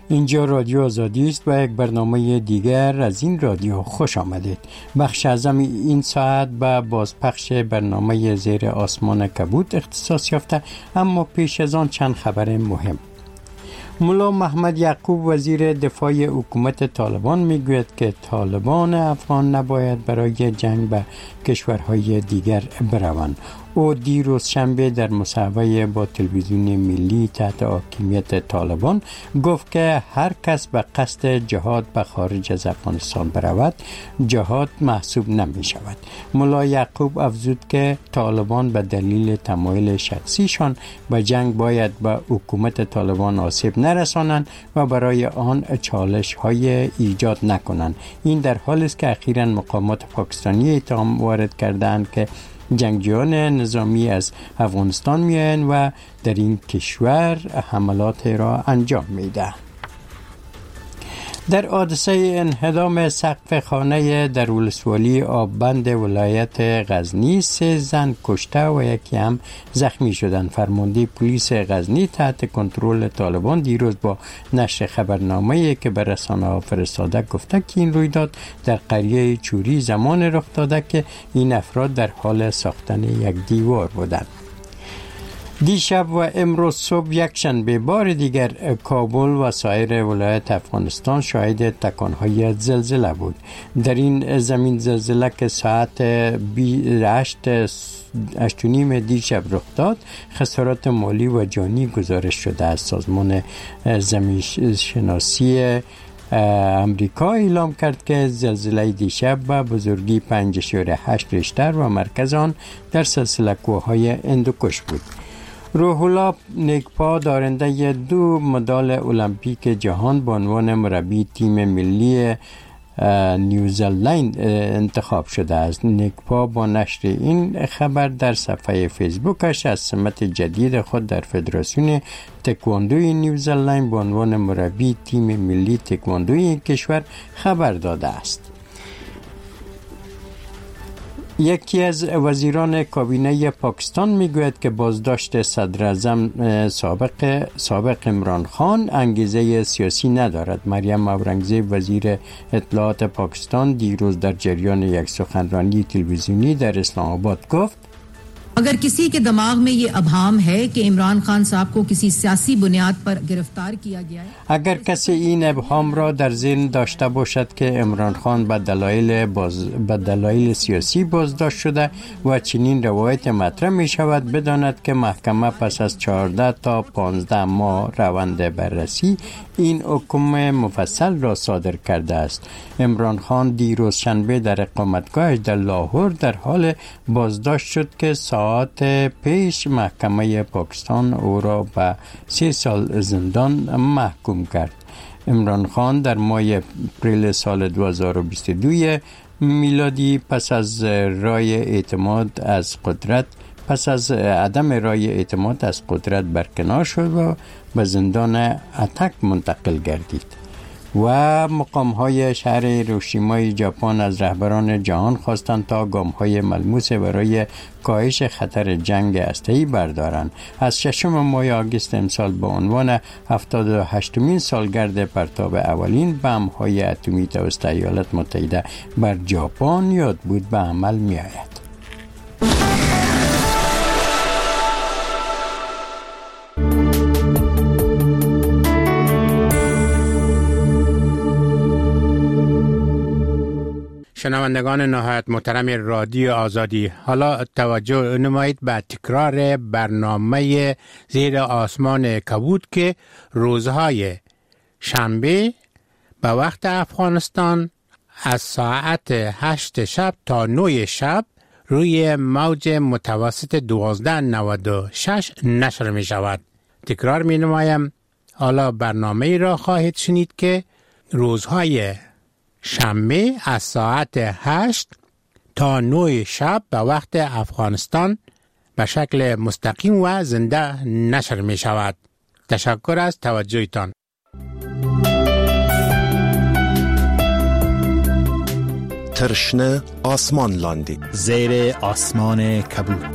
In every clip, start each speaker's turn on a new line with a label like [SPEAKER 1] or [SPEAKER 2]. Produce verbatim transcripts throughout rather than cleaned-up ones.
[SPEAKER 1] اینجا رادیو آزادی است و یک برنامه دیگر از این رادیو خوش آمدید. بخش اعظم این ساعت به بازپخش برنامه زیر آسمان کبود اختصاص یافته، اما پیش از آن چند خبر مهم. ملا محمد یعقوب وزیر دفاع حکومت طالبان میگوید که طالبان افغان نباید برای جنگ به کشورهای دیگر بروند. او دیروز شنبه در مصاحبه با تلویزیون ملی تحت حاکمیت طالبان گفت که هر کس به قصد جهاد به خارج از افغانستان برود جهاد محسوب نمی شود. ملا یعقوب افزود که طالبان به دلیل تمایل شخصیشان به جنگ باید به حکومت طالبان آسیب نرسانند و برای آن چالش های ایجاد نکنند. این در حالی است که اخیراً مقامات پاکستانی اتهام وارد کردند که جنگجویان نظامی از افغانستان میآیند و در این کشور حملات را انجام میدهند. در حادثه انهدام سقف خانه در ولسوالی آببند ولایت غزنی سه زن کشته و یکی هم زخمی شدند. فرمانده پلیس غزنی تحت کنترل طالبان دیروز با نشر خبرنامه‌ای که به رسانه‌ها فرستاده گفته که این رویداد در قریه چوری زمان رخ داده که این افراد در حال ساختن یک دیوار بودند. دیشب و امروز صبح یک شنبه بار دیگر کابل و سایر ولایت افغانستان شاهد تکانهای زلزله بود. در این زمین زلزله که ساعت هشت هشت و نیم دیشب رخ داد، خسارات مالی و جانی گزارش شده از سازمان زمین شناسی امریکا اعلام کرد که زلزله دیشب به بزرگی پنج اشاره هشت ریشتر و مرکز آن در سلسله کوههای هندوکش بود. روح الله نیکپا دارنده دو مدال المپیک جهان به عنوان مربی تیم ملی نیوزلند انتخاب شده است. نیکپا با نشر این خبر در صفحه فیسبوکش از سمت جدید خود در فدراسیون تکواندوی نیوزلند به عنوان مربی تیم ملی تکواندوی کشور خبر داده است. یکی از وزیران کابینه پاکستان میگوید که بازداشت صدر اعظم سابق سابق عمران خان انگیزه سیاسی ندارد. مریم اورنگزیب وزیر اطلاعات پاکستان دیروز در جریان یک سخنرانی تلویزیونی در اسلام آباد گفت
[SPEAKER 2] अगर किसी के दिमाग में ये अभाम है कि इमरान खान साहब को किसी सियासी बुनियाद पर गिरफ्तार किया गया है
[SPEAKER 1] اگر کسی این ابهام را در ذهن داشته باشد که عمران خان به دلایل باز به دلایل سیاسی بازداشت شده و چنین روایت مطرح می شود، بداند که محکمه پس از چهارده تا پانزده ماه روند بررسی این حکم مفصل را صادر کرده است. عمران خان دیروز شنبه در اقامتگاهش در لاهور در حال بازداشت شد که ساعت پیش محکمه پاکستان او را به سه سال زندان محکوم کرد. عمران خان در ماه اپریل سال دو هزار و بیست و دو میلادی پس از رای اعتماد از قدرت پس از عدم رای اعتماد از قدرت برکنار شد و به زندان اتک منتقل گردید. و مقام‌های شهر هیروشیما ژاپن از رهبران جهان خواستند تا گام‌های ملموس برای کاهش خطر جنگ هسته‌ای بردارند. از ششم ماه آگوست امسال به عنوان هفتاد و هشتمین سالگرد پرتاب اولین بمب‌های اتمی توسط ایالات متحده بر ژاپن یادبود به عمل می‌آید.
[SPEAKER 3] شنوندگان نهایت محترم رادیو آزادی، حالا توجه نمایید به تکرار برنامه زیر آسمان کبود که روزهای شنبه به وقت افغانستان از ساعت هشت شب تا نه شب روی موج متوسط دوازده نود و شش نشر می شود. تکرار می نمایم. حالا برنامه را خواهید شنید که روزهای شنبه از ساعت هشت تا نه شب به وقت افغانستان به شکل مستقیم و زنده نشر می شود. تشکر از توجهتان.
[SPEAKER 4] ترشنه آسمان لاندی
[SPEAKER 5] زیر آسمان کبود.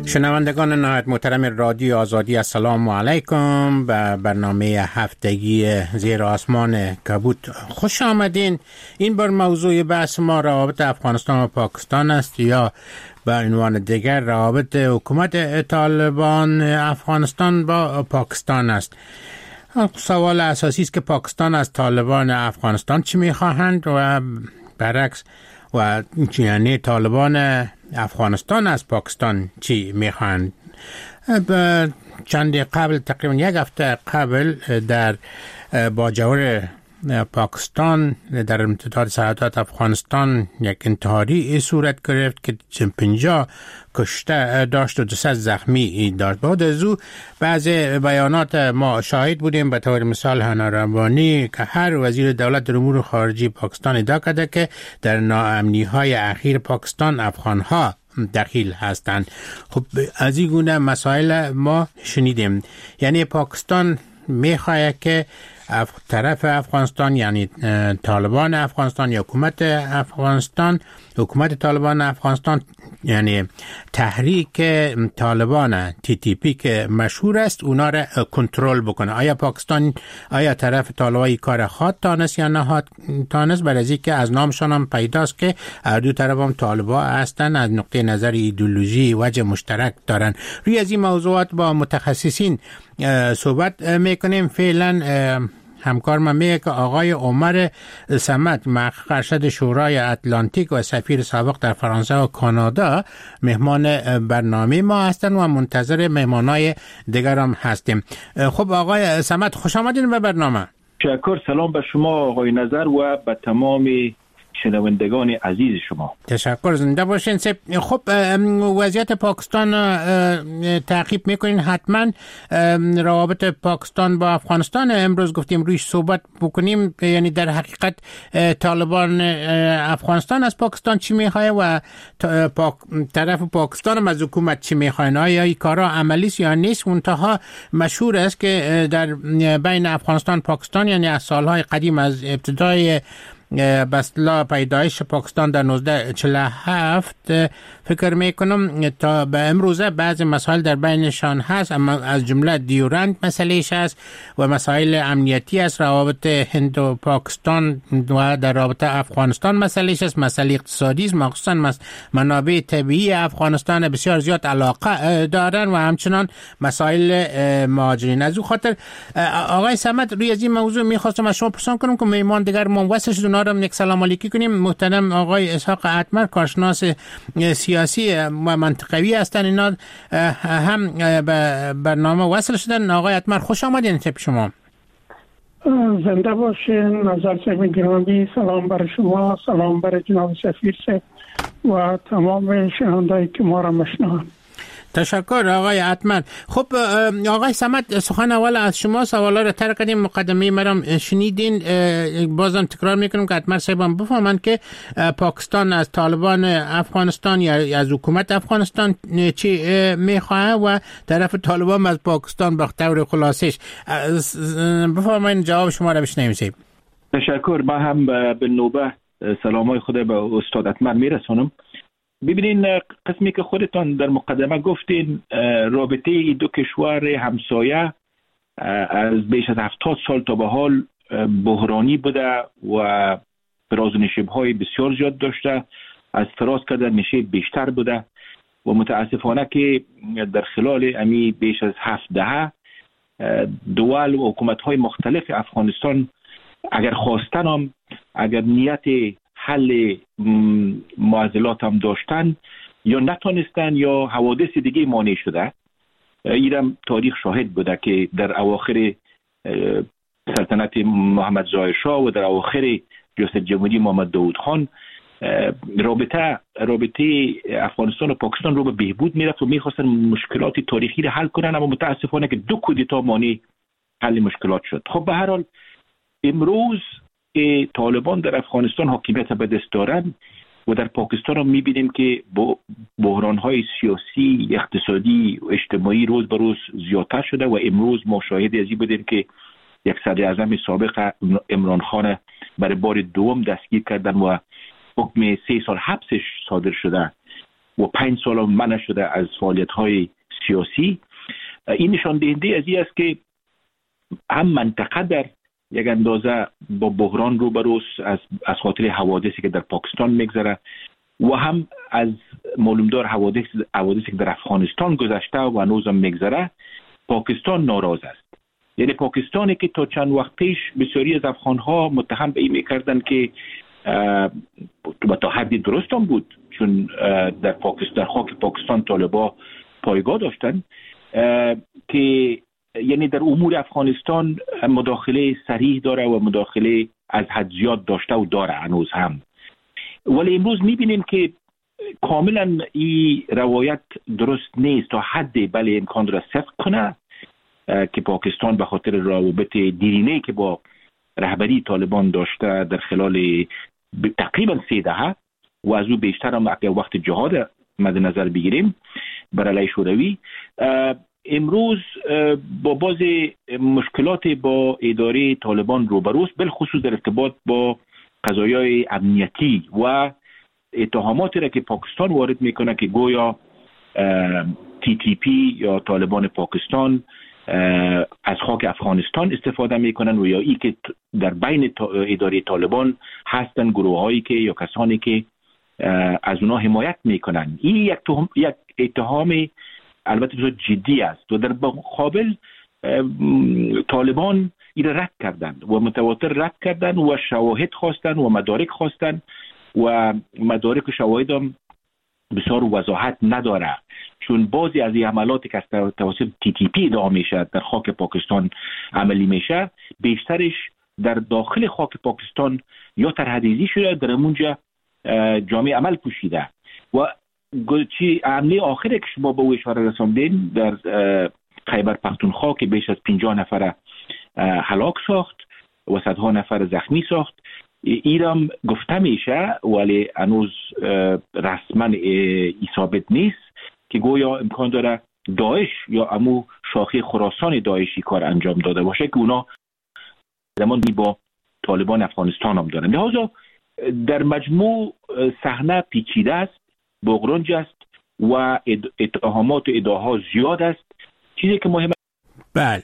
[SPEAKER 3] شنوندگان نهایت محترم رادیو آزادی، السلام علیکم. به برنامه هفتگی زیر آسمان کبوت خوش آمدین. این بار موضوع بحث ما روابط افغانستان و پاکستان است، یا به عنوان دیگر روابط حکومت طالبان افغانستان با پاکستان است. سوال اساسی است که پاکستان از طالبان افغانستان چی میخواهند و برعکس، و یعنی طالبان افغانستان از پاکستان چی میخواهند. چند قبل، تقریبا یک هفته قبل، در باجوور پاکستان در امتداد سرحدات افغانستان یک انتحاری صورت گرفت که پنجاه کشته داشت و دویست زخمی داشت. بعد از او بعض بیانات ما شاهد بودیم، به طور مثال هنا ربانی که هر وزیر دولت در امور خارجی پاکستان ادعا کرده که در ناامنی های اخیر پاکستان افغان ها دخیل هستند. خب از این گونه مسائل ما شنیدیم. یعنی پاکستان میخواهد که اف... طرف افغانستان، یعنی طالبان افغانستان یا حکومت افغانستان، حکومت طالبان افغانستان، یعنی تحریک طالبان تی تی پی که مشهور است، اونا را کنترل بکنه. آیا پاکستان، آیا طرف طالبان کار خواد تانست یا نه تانست؟ برای از که از نامشان هم پیداست که هر دو طرف هم طالبان هستن، از نقطه نظر ایدئولوژی وجه مشترک دارن. روی از این موضوعات با متخصصین صحبت میکنیم. فعلا همکار من میگه که آقای عمر صمد، ارشد شورای اتلانتیک و سفیر سابق در فرانسه و کانادا، مهمان برنامه ما هستن و منتظر مهمانای دیگر هم هستیم. خب آقای صمد، خوش آمدین به برنامه.
[SPEAKER 6] تشکر. سلام به شما آقای نظر و به تمام شنوندگان عزیز شما.
[SPEAKER 3] تشکر، زنده باشین. خب وضعیت پاکستان تعقیب میکنین حتما. روابط پاکستان با افغانستان امروز گفتیم رویش صحبت بکنیم. یعنی در حقیقت طالبان افغانستان از پاکستان چی میخواه و پاک... طرف پاکستان هم از حکومت چی میخواه؟ آیا این کارا عملی است یا نیست؟ منتها مشهور است که در بین افغانستان پاکستان، یعنی از سالهای قدیم، از ابتدای بسلا پیدایش پاکستان در نوزده چهل و هفت فکر میکنم تا به امروزه بعض مسائل در بینشان هست، اما از جمله دیورند مسئلهش هست و مسائل امنیتی است. روابط هند و پاکستان و در رابطه افغانستان مسئلهش است. مسئله اقتصادی است، مخصوصا منابع طبیعی افغانستان بسیار زیاد علاقه دارن و همچنان مسائل مهاجرین. از او خاطر آقای صمد، روی از این موضوع میخواستم از شما پرسان کنم که مهمان دیگر منوسط شد، اونا رو یک سلام علیکی کنیم. محترم آقای اسحاق اتمر، کارشناس سیاسی و منطقوی هستن، اینا هم به برنامه وصل شدن. آقای اتمر، خوش آمدین تپ شما.
[SPEAKER 7] زنده باشین نظر صاحب گرامی. سلام بر شما، سلام بر جناب سفیر صاحب و تمام شنوندهایی که ما را میشنوند.
[SPEAKER 3] تشکر آقای اتمر. خب آقای صمد، سخن اول از شما، سوالا رو تر کردیم، مقدمه مرام شنیدین. بازم تکرار میکنم که اتمر صاحبم بفهمند که پاکستان از طالبان افغانستان یا از حکومت افغانستان چی میخواه و طرف طالبان از پاکستان به طور خلاصش. بفهمند جواب شما رو بشنویم.
[SPEAKER 6] تشکر. ما هم به نوبه سلامای خود به استاد اتمر میرسونم. ببینین، قسمی که خودتان در مقدمه گفتین، رابطه ای دو کشور همسایه از بیش از هفتاد سال تا به حال بحرانی بوده و فراز و نشیب‌های بسیار زیاد داشته، از فراز کردن نشیب بیشتر بوده و متاسفانه که در خلال امی بیش از هفت دهه دول و حکومت‌های مختلف افغانستان اگر خواستن هم، اگر نیت حل معضلات هم داشتن، یا نتونستن یا حوادث دیگه مانع شده. ایرم تاریخ شاهد بوده که در اواخر سلطنت محمد ظاهر شاه و در اواخر ریاست جمهوری محمد داود خان رابطه رابطه افغانستان و پاکستان رو به بهبود میرفت و میخواستن مشکلات تاریخی رو حل کنن، اما متاسفانه که دو کودتا مانع حل مشکلات شد. خب به هر حال امروز که طالبان در افغانستان حاکمیت به دست دارند و در پاکستان هم میبینیم که بحران‌های سیاسی، اقتصادی و اجتماعی روز به روز زیادتر شده و امروز ما شاهد از این بودیم که یک صدر اعظم سابق عمران خان برای بار دوم دستگیر کردن و حکم سه سال حبسش صادر شده. و پنج سال منع شده از فعالیت‌های سیاسی. این نشان دهنده از این است که هم منطقه در یک اندازه با بحران روبروست از از خاطر حوادثی که در پاکستان میگذره و هم از معلومدار حوادث حوادثی که در افغانستان گذشته و هنوز هم میگذره. پاکستان ناراض است. یعنی پاکستانی که تا چند وقت پیش بسیاری از افغانها متهم به این میکردن که و تا حدی درست هم بود، چون در پاکستان در خاک پاکستان طالبا پایگاه داشتن که یعنی در امور افغانستان مداخله صریح داره و مداخله از حد زیاد داشته و داره هنوز هم. ولی امروز میبینیم که کاملا این روایت درست نیست. تا حدی بله امکان را صدق کنه که پاکستان به خاطر روابط دیرینه‌ای که با رهبری طالبان داشته در خلال تقریبا سه دهه و از او بیشتر هم اگر وقت جهاد مد نظر بگیریم بر علیه شوروی، امروز با باز مشکلات با اداره طالبان روبروست، بالخصوص در ارتباط با قضایای امنیتی و اتهاماتی را که پاکستان وارد میکنه که گویا تی تی پی یا طالبان پاکستان از خاک افغانستان استفاده میکنن و یا ای که در بین اداره طالبان هستن گروه هایی که یا کسانی که از اونا حمایت میکنن. این یک یک اتهام البته بسیار جدی است و در مقابل طالبان این را رد کردن و متواتر رد کردن و شواهد خواستن و مدارک خواستن و مدارک و شواهد هم بسیار وضاحت نداره، چون بعضی از این عملاتی که از توسط تی تی پی ادعا میشه در خاک پاکستان عملی میشه بیشترش در داخل خاک پاکستان یا ترهدیزی شده، در اونجا جامعه عمل پوشیده. و چی عملی آخری که شما به او اشاره رساندین در خیبر پختونخوا که بیش از پنجاه نفر هلاک ساخت و صدها نفر زخمی ساخت، ایرام گفته میشه ولی هنوز رسما ثابت نیست که گویا امکان داره داعش یا امو شاخه خراسان داعشی کار انجام داده باشه که اونا زمان با طالبان افغانستان هم دارن. لذا در مجموع صحنه پیچیده است، بغرنج است و اتهامات و ادعاها زیاد است. چیزی که مهمه
[SPEAKER 3] بله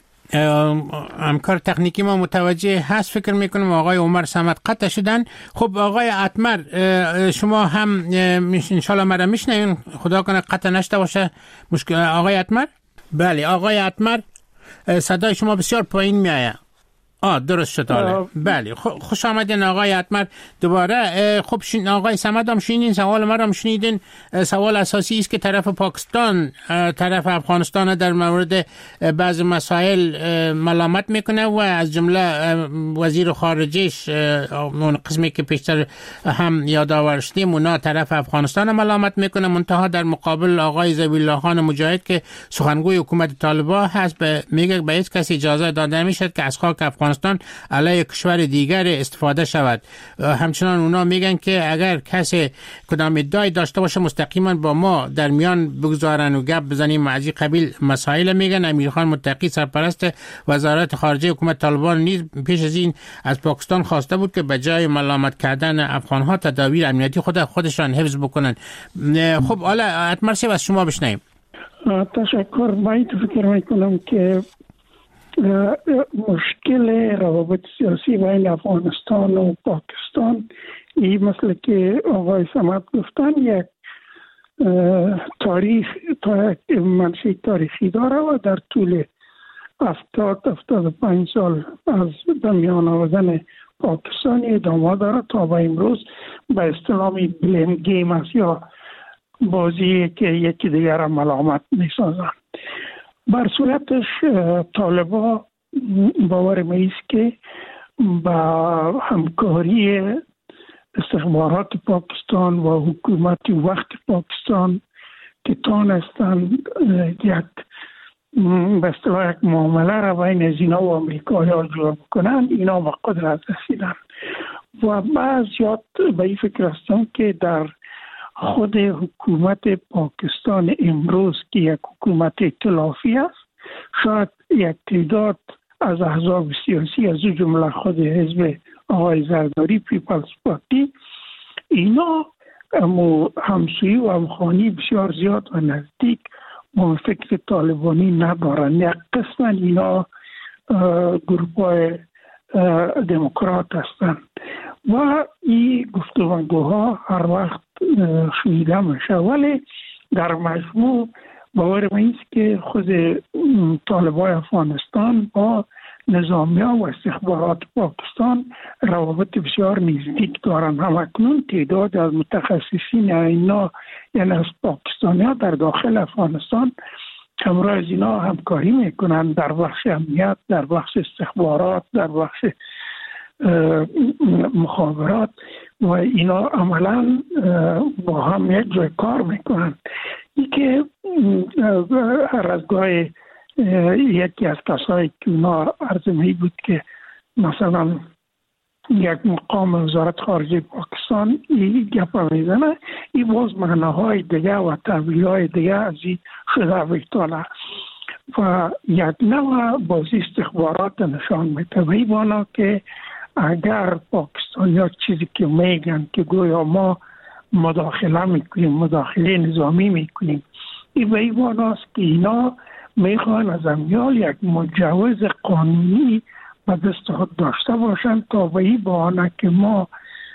[SPEAKER 3] همکار تکنیکی ما متوجه هست فکر میکنم آقای عمر صمد قطع شدن. خب آقای اتمر شما هم انشالله مرا میشنوین، خدا کنه قطع نشده باشه مشکل. آقای اتمر بله آقای اتمر صدای شما بسیار پایین میآید. آه درست شد حالا. بله خوش آمدین آقای اتمر دوباره. خب شین آقای صمد هم شنیدین سوال ما هم شنیدین. سوال اساسی است که طرف پاکستان طرف افغانستان در مورد بعض مسائل ملامت میکنه و از جمله وزیر خارجهش اون قسمی که پیشتر هم یادآور شدیم اونا طرف افغانستان ملامت میکنه، منتها در مقابل آقای ذبیح خان مجاهد که سخنگوی حکومت طالبان هست میگه به هیچ کسی اجازه داده نمیشد که از خاک افغانستان علیه کشور دیگر استفاده شود. همچنان اونا میگن که اگر کسی کدام ادعای داشته باشه مستقیما با ما در میان بگذارن و گپ بزنیم. از این قبیل مسائل میگن. امیرخان متقی سرپرست وزارت خارجه حکومت طالبان نیز پیش از این از پاکستان خواسته بود که به جای ملامت کردن افغانها تدابیر امنیتی خود خودشان حفظ بکنن. خب حالا اتمر صاحب از شما بشنویم.
[SPEAKER 7] تشکر. باید فکر میکنم که مشکل روابط سیاسی بین افغانستان و پاکستان این مثل که آقای صمد گفتن یک تاریخ منشأ تاریخی داره و در طول هفتاد هفتاد و پنج سال از میان آوردن پاکستان ادامه داره تا به امروز به اصطلاح بلیم گیم است یا بازی که یکی دیگر را ملامت میسازن. بر صورتش طالبا باور میست که با همکاری استخبارات پاکستان و حکومت وقت پاکستان که تانستند یک به اصطلاح یک معامله را بین از اینا و امریکایی ها جور بکنند، اینا به قدرت رسیدن و بعضیات به این فکر هستند که در خود حکومت پاکستان امروز که یک حکومت ائتلافی است، شاید یک تعداد از احزاب سیاسی از جمله خود حزب آقای زرداری پیپلز پارتی اینا امو همسویی و همخوانی بسیار زیاد و نزدیک با فکر طالبانی ندارن. یک قسم اینا گروپ های دموکرات هستند و این گفتگوها هر وقت شنیده میشه، ولی در مجموع باور من است که خود طالبان افغانستان با نظامیه و استخبارات پاکستان روابط بسیار نزدیک دارند. همکنون تعداد از متخصصین اینا یعنی از پاکستانی‌ها در داخل افغانستان همراه از اینا همکاری میکنند در بخش امنیت، در بخش استخبارات، در بخش مخابرات و اینا عملا با هم یک جای کار میکنند. این که هر از گاه یکی از کسایی که اونا عرضمی بود که مثلا یک مقام وزارت خارجه پاکستان این گپ میزنه، این باز معناهای دیگه و تعبیرهای دیگه از این شده ویتاله و یک نوع بازی استخبارات نشان میده. وی بانا که اگر پاکستان یا چیزی که میگن که گویا ما مداخله میکنیم، مداخله نظامی میکنیم، این به این معناست که اینا میخوان از امیال یک مجوز قانونی به دست خود داشته باشند تا به این بهانه که ما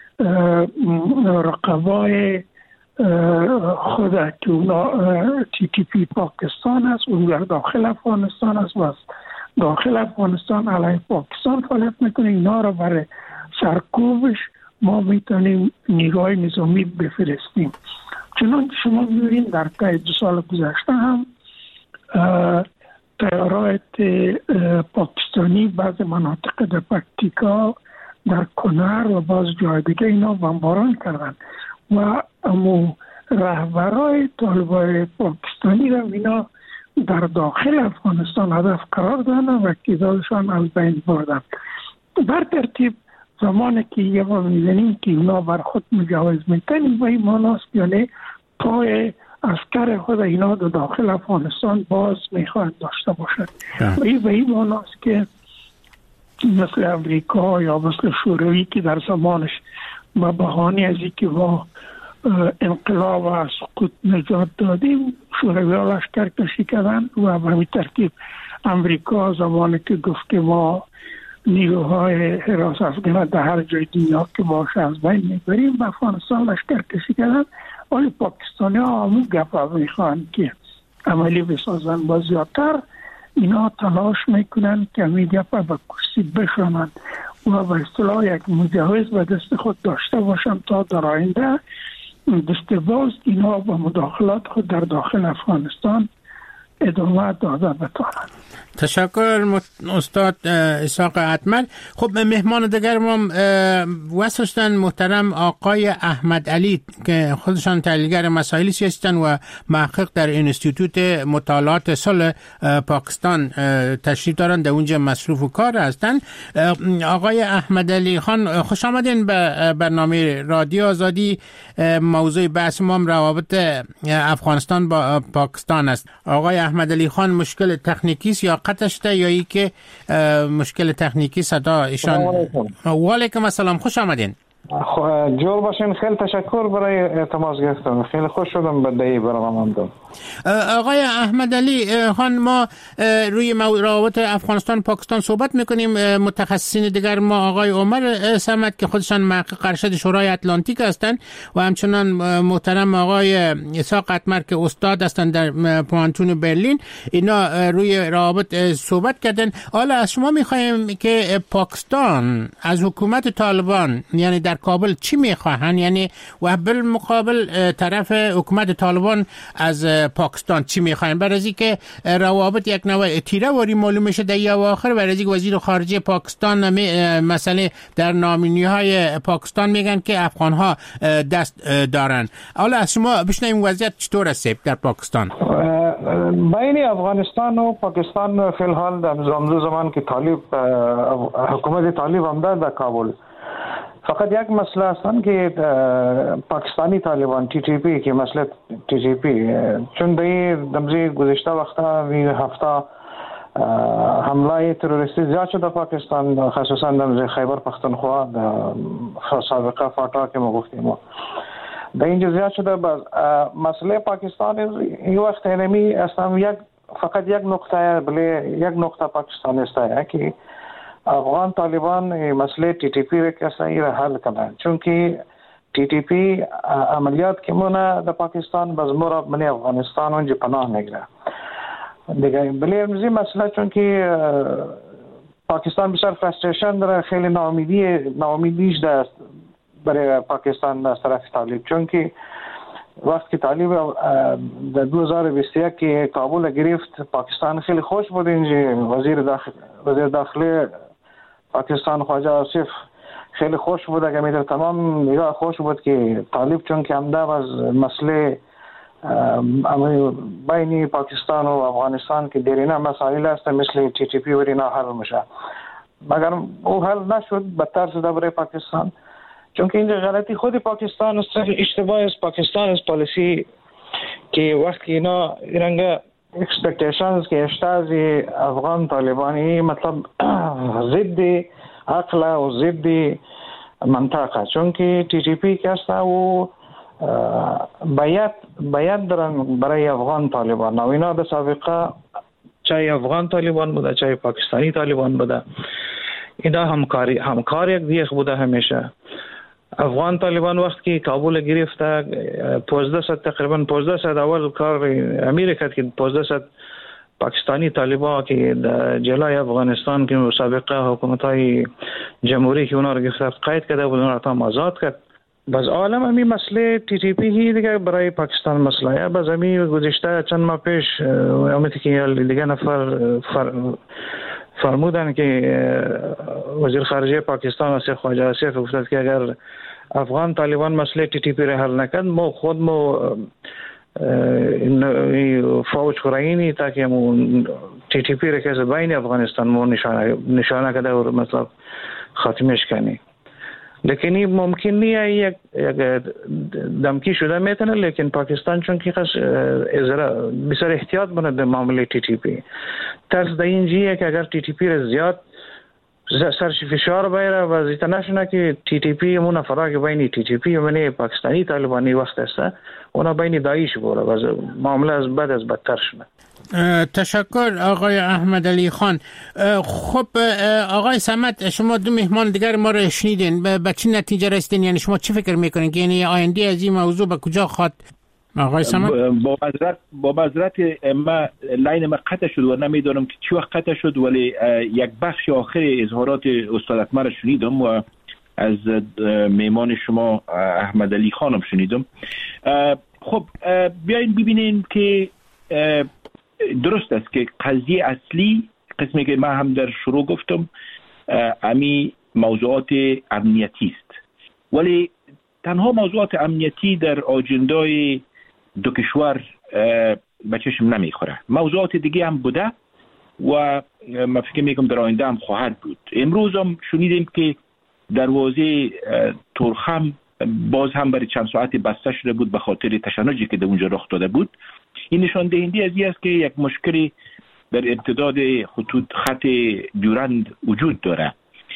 [SPEAKER 7] رقبای خود که اونا تی تی پی پاکستان است و در داخل افغانستان است و داخل افغانستان علیه پاکستان فعالیت میکنه، اینا را برای سرکوبش ما میتونیم نیروهای نظامی بفرستیم. چنانچه شما می‌بینید در طی دو سال گذشته هم طیارات پاکستانی بعض مناطق در پکتیکا، در کنر و باز جای دیگه اینا بمباران کردن و امو رهبرای طالبان پاکستانی را اینا در داخل افغانستان هدف قرار دادن و تعدادشان از بین بردن. بر ترتیب زمانی که یه با میزنیم که اونا بر خود مجاوز میکنیم و این ماناست یعنی پای اسکر خود اینا در داخل افغانستان باز میخواهند داشته باشد و این به این ماناست که مثل امریکا یا مثل شوروی که در زمانش با بهانه از این که با انقلاب و سقوط نجات دادیم شوروی ها لشکر کشی کردن و به همین ترتیب امریکا زمانی که گفت که ما نیروهای حراس افغان در هر جای دنیا که باشه از بین میبریم به افغانستان لشکر کشی کردن، ولی پاکستانی ها همون گپ ها میخوان که عملی بسازن. با زیادتر اینا تلاش میکنن که همین گپ ها به کرسی بشونن و به اصطلاح یک مجوز به دست خود داشته باشن تا در آینده دست باز اینا با مداخلات خود در داخل افغانستان ادامه داده بتوانند.
[SPEAKER 3] تشکر استاد اسحاق اتمر. خب مهمان دیگر ما واسطن محترم آقای احمد علی که خودشان تحلیلگر مسائل سیاسی و محقق در انستیتوت مطالعات صلح پاکستان تشریف دارند، در اونجا مصروف و کار هستند. آقای احمد علی خان خوش آمدین به برنامه رادیو آزادی. موضوع بحث ما روابط افغانستان با پاکستان است. آقای احمد علی خان مشکل تکنیکی است یا قطعش ده یا ای که مشکل تکنیکی صدا ایشان؟ و علیکم السلام، خوش آمدین.
[SPEAKER 8] جور باشین، خیلی تشکر برای تماس گرفتن، خیلی خوش شدم به دی برنامه داد.
[SPEAKER 3] آقای احمد علی خان، ما روی روابط افغانستان پاکستان صحبت میکنیم. متخصصین دیگر ما آقای عمر صمد که خودشان محقق ارشد شورای اتلانتیک هستند و همچنان محترم آقای اسحاق اتمر که استاد هستند در پانتون برلین، اینا روی روابط صحبت کردن. حالا از شما میخوایم که پاکستان از حکومت طالبان یعنی در کابل چی میخواهن، یعنی و بالمقابل طرف حکومت طالبان از پاکستان چی میخواین؟ برای از که روابط یک نوع تیره واری معلوم میشه در یا آخر، برای از وزیر خارجه پاکستان مسئله در نامینی های پاکستان میگن که افغان ها دست دارن. حالا از شما بشنویم وضعیت چطور است در پاکستان؟
[SPEAKER 8] بین افغانستان و پاکستان فی الحال در زمان که طالب حکومت طالب هم در کابل فقط یک مسئله هستن که پاکستانی طالبان تی تی پی که مسئله تی تی پی چون در دمزی گذشته وقتا وی هفته حمله تروریستی زیاد شده پاکستان، خصوصا دمزی خیبر پختونخوا سابقه فاتا که ما گفتیم. در اینجا زیاد شده. باز مسئله پاکستان این وقت اینمی اصلا یک فقط یک نقطه بله یک نقطه پاکستان است که افغان طالبان مسئله تی تی پی را کسی را حل کنند، چون که تی تی پی عملیات که مونه در پاکستان باز مرا من افغانستان اونجا پناه نگیره دیگه. بله امروزی مسئله چون که پاکستان بسیار فرستریشن داره، خیلی ناامیدی ناامیدیش دست برای پاکستان از طرف طالب، چون که وقتی که طالب در دو هزار و بیست و یک که کابل گرفت پاکستان خیلی خوش بود. اینجا وزیر داخل وزیر داخلی پاکستان خواجه آصف خیلی خوش بود، اگر میتر تمام نگاه خوش بود که طالب چون که همده از مسئله بین پاکستان و افغانستان که دیرینه مسائل است مثل تی تی پی و اینا حل میشه، مگر او حل نشد، بدتر شده برای پاکستان. چون که اینجا غلطی خود پاکستان است، اشتباه است پاکستان است پالیسی که وقتی اینا ایرانگا اکسپکتیشنز که اشتاز افغان طالبانی مطلب ضد عقل و ضد منطقه، چون که تی تی پی که است و باید باید دارن برای افغان طالبان و اینا در سابقه چای افغان طالبان بوده چای پاکستانی طالبان بوده، اینا همکاری همکار یک دیگه بوده همیشه. افغان طالبان وقت که کابل گرفته پانزده صد تقریبا پانزده صد اول کار امیر کرد که پانزده صد پاکستانی طالبان که در جلای افغانستان که مسابقه حکومت‌های جمهوری که اونا رو گرفت قید کرده بود اونا رو تام آزاد کرد. باز عالم امی مسئله تی تی پی هی دیگه برای پاکستان مسئله. باز امی گذشته چند ماه پیش امتی که دیگه نفر فر فرمودن که وزیر خارجه پاکستان وزیر خارجه آصف گفت که اگر افغان طالبان مسئله تی تی پی را حل نکرد ما خود ما فوج خورایینی تاکه مو تی تی پی را که بین افغانستان مو نشانه نشانه کرده و مطلب خاتمش کنی. لیکن این ممکن نیه یک دمکی شده میتونه، لیکن پاکستان چون که خاص بسیار احتیاط بنده در معامله تی تی پی. ترس در این جیه که اگر تی تی پی را زیاد سرش فشار بیره و زیتا نشونه که تی تی پی مونه فراغ بین تی تی پی و منی پاکستانی طالبانی وقت است اونا بین داعش بوره و معامله از بد از بدتر شده.
[SPEAKER 3] تشکر آقای احمد علی خان. خب آقای صمد شما دو مهمان دیگر ما رو شنیدین، به چه نتیجه رسیدین؟ یعنی شما چی فکر میکنین که یعنی آینده از این موضوع به کجا خواد؟ آقای صمد
[SPEAKER 6] با معذرت با معذرت ما لاین ما قطع شد و نمیدونم که چی وقت قطع شد، ولی یک بخش آخر اظهارات استاد اکمل رو شنیدم و از مهمان شما احمد علی خانم شنیدم. خب بیاین ببینین که درست است که قضیه اصلی قسمی که من هم در شروع گفتم امی موضوعات امنیتی است، ولی تنها موضوعات امنیتی در آجندای دو کشور به چشم نمیخوره، موضوعات دیگه هم بوده و من فکر میکنم در آینده هم خواهد بود. امروز هم شنیدیم که دروازه تورخم باز هم برای چند ساعت بسته شده بود به خاطر تشنجی که در اونجا رخ داده بود. این نشان دهنده از این است که یک مشکلی در امتداد خطوط خط دیورند وجود داره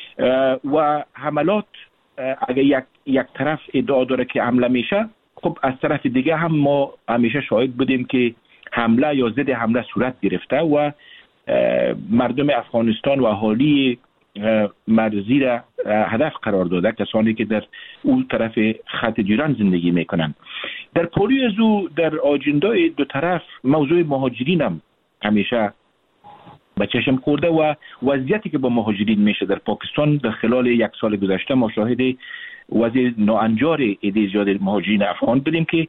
[SPEAKER 6] و حملات اگر یک یک طرف ادعا داره که حمله میشه، خب از طرف دیگه هم ما همیشه شاهد بودیم که حمله یا ضد حمله صورت گرفته و مردم افغانستان و اهالی مرزی را هدف قرار داده، کسانی که در اون طرف خط دیورند زندگی میکنن. در پولی از او در آجندای دو طرف موضوع مهاجرین هم همیشه به چشم خورده و وضعیتی که با مهاجرین میشه در پاکستان در خلال یک سال گذشته ما شاهد وضع ناانجار عده زیاد مهاجرین افغان بودیم که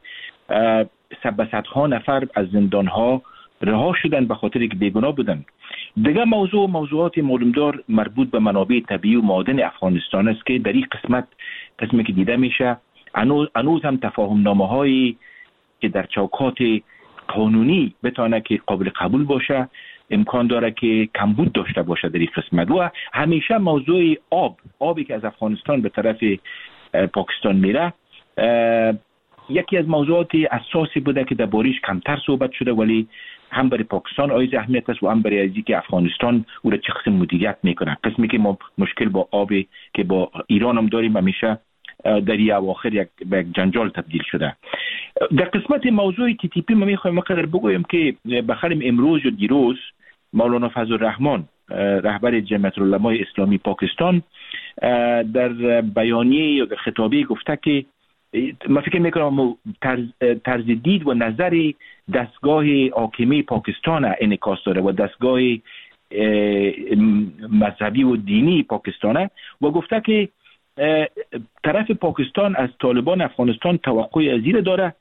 [SPEAKER 6] صدها نفر از زندانها رها شدن به خاطر که بیگناه بودن. دیگه موضوع موضوعات معلومدار مربوط به منابع طبیعی و معادن افغانستان است که در این قسمت قسمی که دیده میشه هنوز هم تفاهم نامه هایی که در چوکات قانونی بتونه که قابل قبول باشه امکان داره که کمبود داشته باشه در این قسمت. و همیشه موضوع آب آبی که از افغانستان به طرف پاکستان میره یکی از موضوعات اساسی بوده که در باریش کمتر صحبت شده، ولی هم برای پاکستان عایز اهمیت است و هم برای ازی که افغانستان او را چه قسم مدیریت میکنه. قسمی که ما مشکل با آبی که با ایران هم داریم همیشه در این اواخر یک به یک جنجال تبدیل شده. در قسمت موضوع تی تی پی ما میخوایم مقدر بگویم که بخریم امروز و دیروز مولانا فضل الرحمن رهبر جمعیت العلمای اسلامی پاکستان در بیانیه یا در خطابه گفته که من فکر میکنم طرز, طرز دید و نظر دستگاه حاکمه پاکستان انعکاس داره و دستگاه مذهبی و دینی پاکستانه و گفته که طرف پاکستان از طالبان افغانستان توقع ازیر داره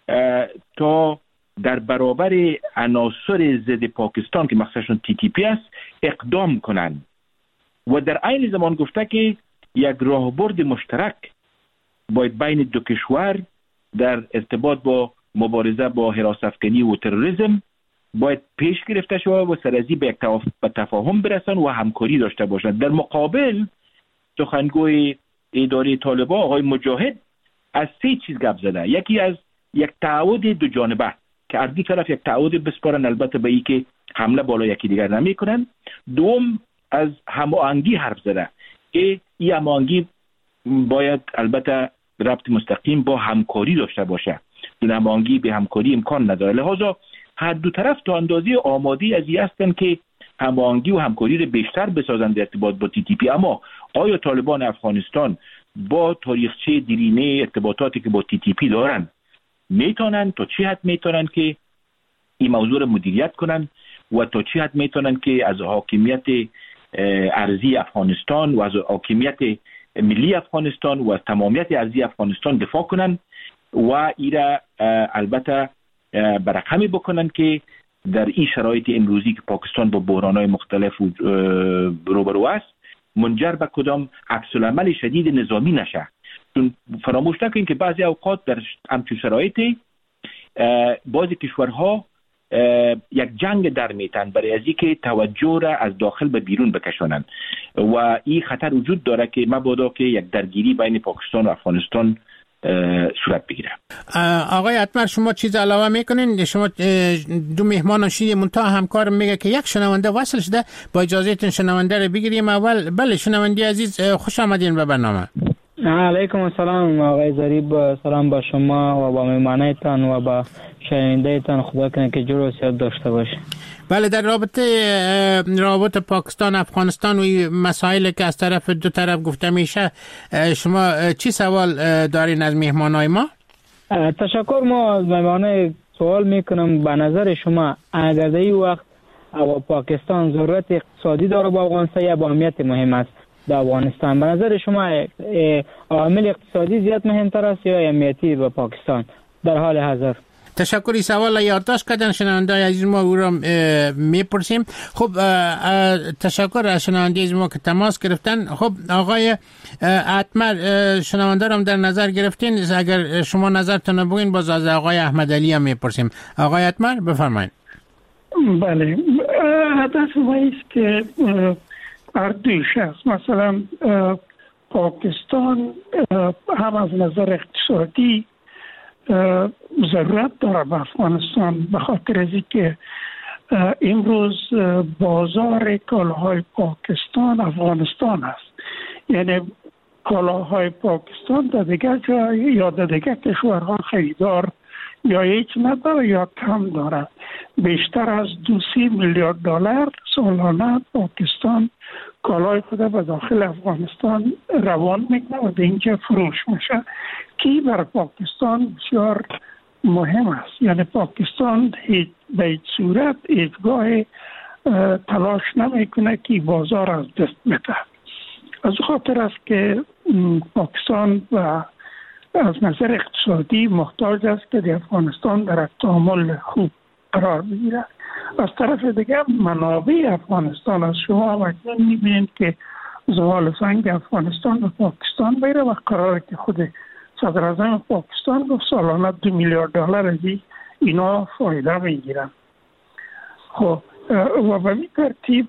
[SPEAKER 6] تا در برابر عناصر ضد پاکستان که مخصوصا تی تی پی است اقدام کنند و در عین زمان گفته که یک راهبرد مشترک باید بین دو کشور در ارتباط با مبارزه با حراس افکنی و تروریسم باید پیش گرفته شود و سرازی به یک تفاهم برسن و همکاری داشته باشند. در مقابل سخنگوی اداره طالبان آقای مجاهد از سه چیز گپ زده. یکی از یک تعهد دو جانبه که از دو طرف یک تعهد بسپارن البته به این که حمله بالا یکی دیگر نمی کنن. دوم از هماهنگی حرف زده که این هماهنگی باید البته ربط مستقیم با همکاری داشته باشه. این هماهنگی به همکاری امکان نداره. لذا هر دو طرف تا اندازه آماده از این هستن که هماهنگی و همکاری رو بیشتر بسازن در ارتباط با تی تی پی. اما آیا طالبان افغانستان با تاریخچه دیرینه ارتباطاتی که با تی تی پی دارن میتونن تا چه حد میتونن که این موضوع رو مدیریت کنن و تا چه حد میتونن که از حاکمیت ارضی افغانستان و از حاکمیت ملی افغانستان و از تمامیت ارضی افغانستان دفاع کنن و ایره البته برقمی بکنن که در این شرایط امروزی که پاکستان با بحران‌های مختلف روبرو است منجر به کدام عکس‌العمل شدید نظامی نشه. چون فراموش نکنید که بعضی اوقات در همچون شرایطی بعضی کشورها یک جنگ در میتن برای از اینکه توجه را از داخل به بیرون بکشانند و این خطر وجود داره که مبادا که یک درگیری بین پاکستان و افغانستان صورت بگیره.
[SPEAKER 3] آقای اتمر شما چیز علاوه میکنین؟ شما دو مهمان شید منتها همکار میگه که یک شنونده وصل شده، با اجازهتون شنونده رو بگیریم اول. بله شنونده عزیز خوش آمدین به برنامه.
[SPEAKER 9] علیکم السلام آقای ظریف، سلام با شما و با مهمانایتان و با شنونده‌تان. خدا کنه که جور و صحت داشته باشه.
[SPEAKER 3] بله در رابطه رابطه پاکستان افغانستان و مسائلی که از طرف دو طرف گفته میشه شما چی سوال دارین از مهمانای ما؟
[SPEAKER 9] تشکر. ما از مهمانای سوال میکنم به نظر شما اگر در این وقت پاکستان ضرورت اقتصادی داره با افغانستان یا با اهمیت مهم است در افغانستان؟ به نظر شما عامل اقتصادی زیاد مهمتر است یا اهمیتی با پاکستان در حال حاضر؟
[SPEAKER 3] تشکری. سوال یادداشت کردن شنونده عزیز ما، او را میپرسیم. خب تشکر از شنونده عزیز ما که تماس گرفتن. خب آقای اتمر شنونده را در نظر گرفتین، اگر شما نظرتون بگین باز از آقای احمد علی هم میپرسیم. آقای اتمر بفرمایید.
[SPEAKER 7] بله هدف ما است که هر دوی شخص مثلا پاکستان هم از نظر اقتصادی ضرورت داره به افغانستان به خاطر از اینکه امروز بازار کالاهای پاکستان افغانستان است. یعنی کالاهای پاکستان در دیگر جای یا در دیگر کشورها خریدار یا هیچ نداره یا کم داره. بیشتر از دو سی میلیارد دلار سالانه پاکستان کالای خود به داخل افغانستان روان میکنه و به اینجا فروش میشه که بر پاکستان بسیار مهم است. یعنی پاکستان هیچ به هیچ صورت هیچگاه تلاش نمیکنه که بازار از دست بده. از خاطر است که پاکستان و از نظر اقتصادی محتاج است که در افغانستان در تعامل خوب قرار بگیرد. از طرف دیگر منابع افغانستان از شما اکنون میبینید که زغال سنگ افغانستان به پاکستان میره و قراره که خود صدر اعظم پاکستان گفت سالانه دو میلیارد دلار از اینا فایده میگیرن. خب و به این ترتیب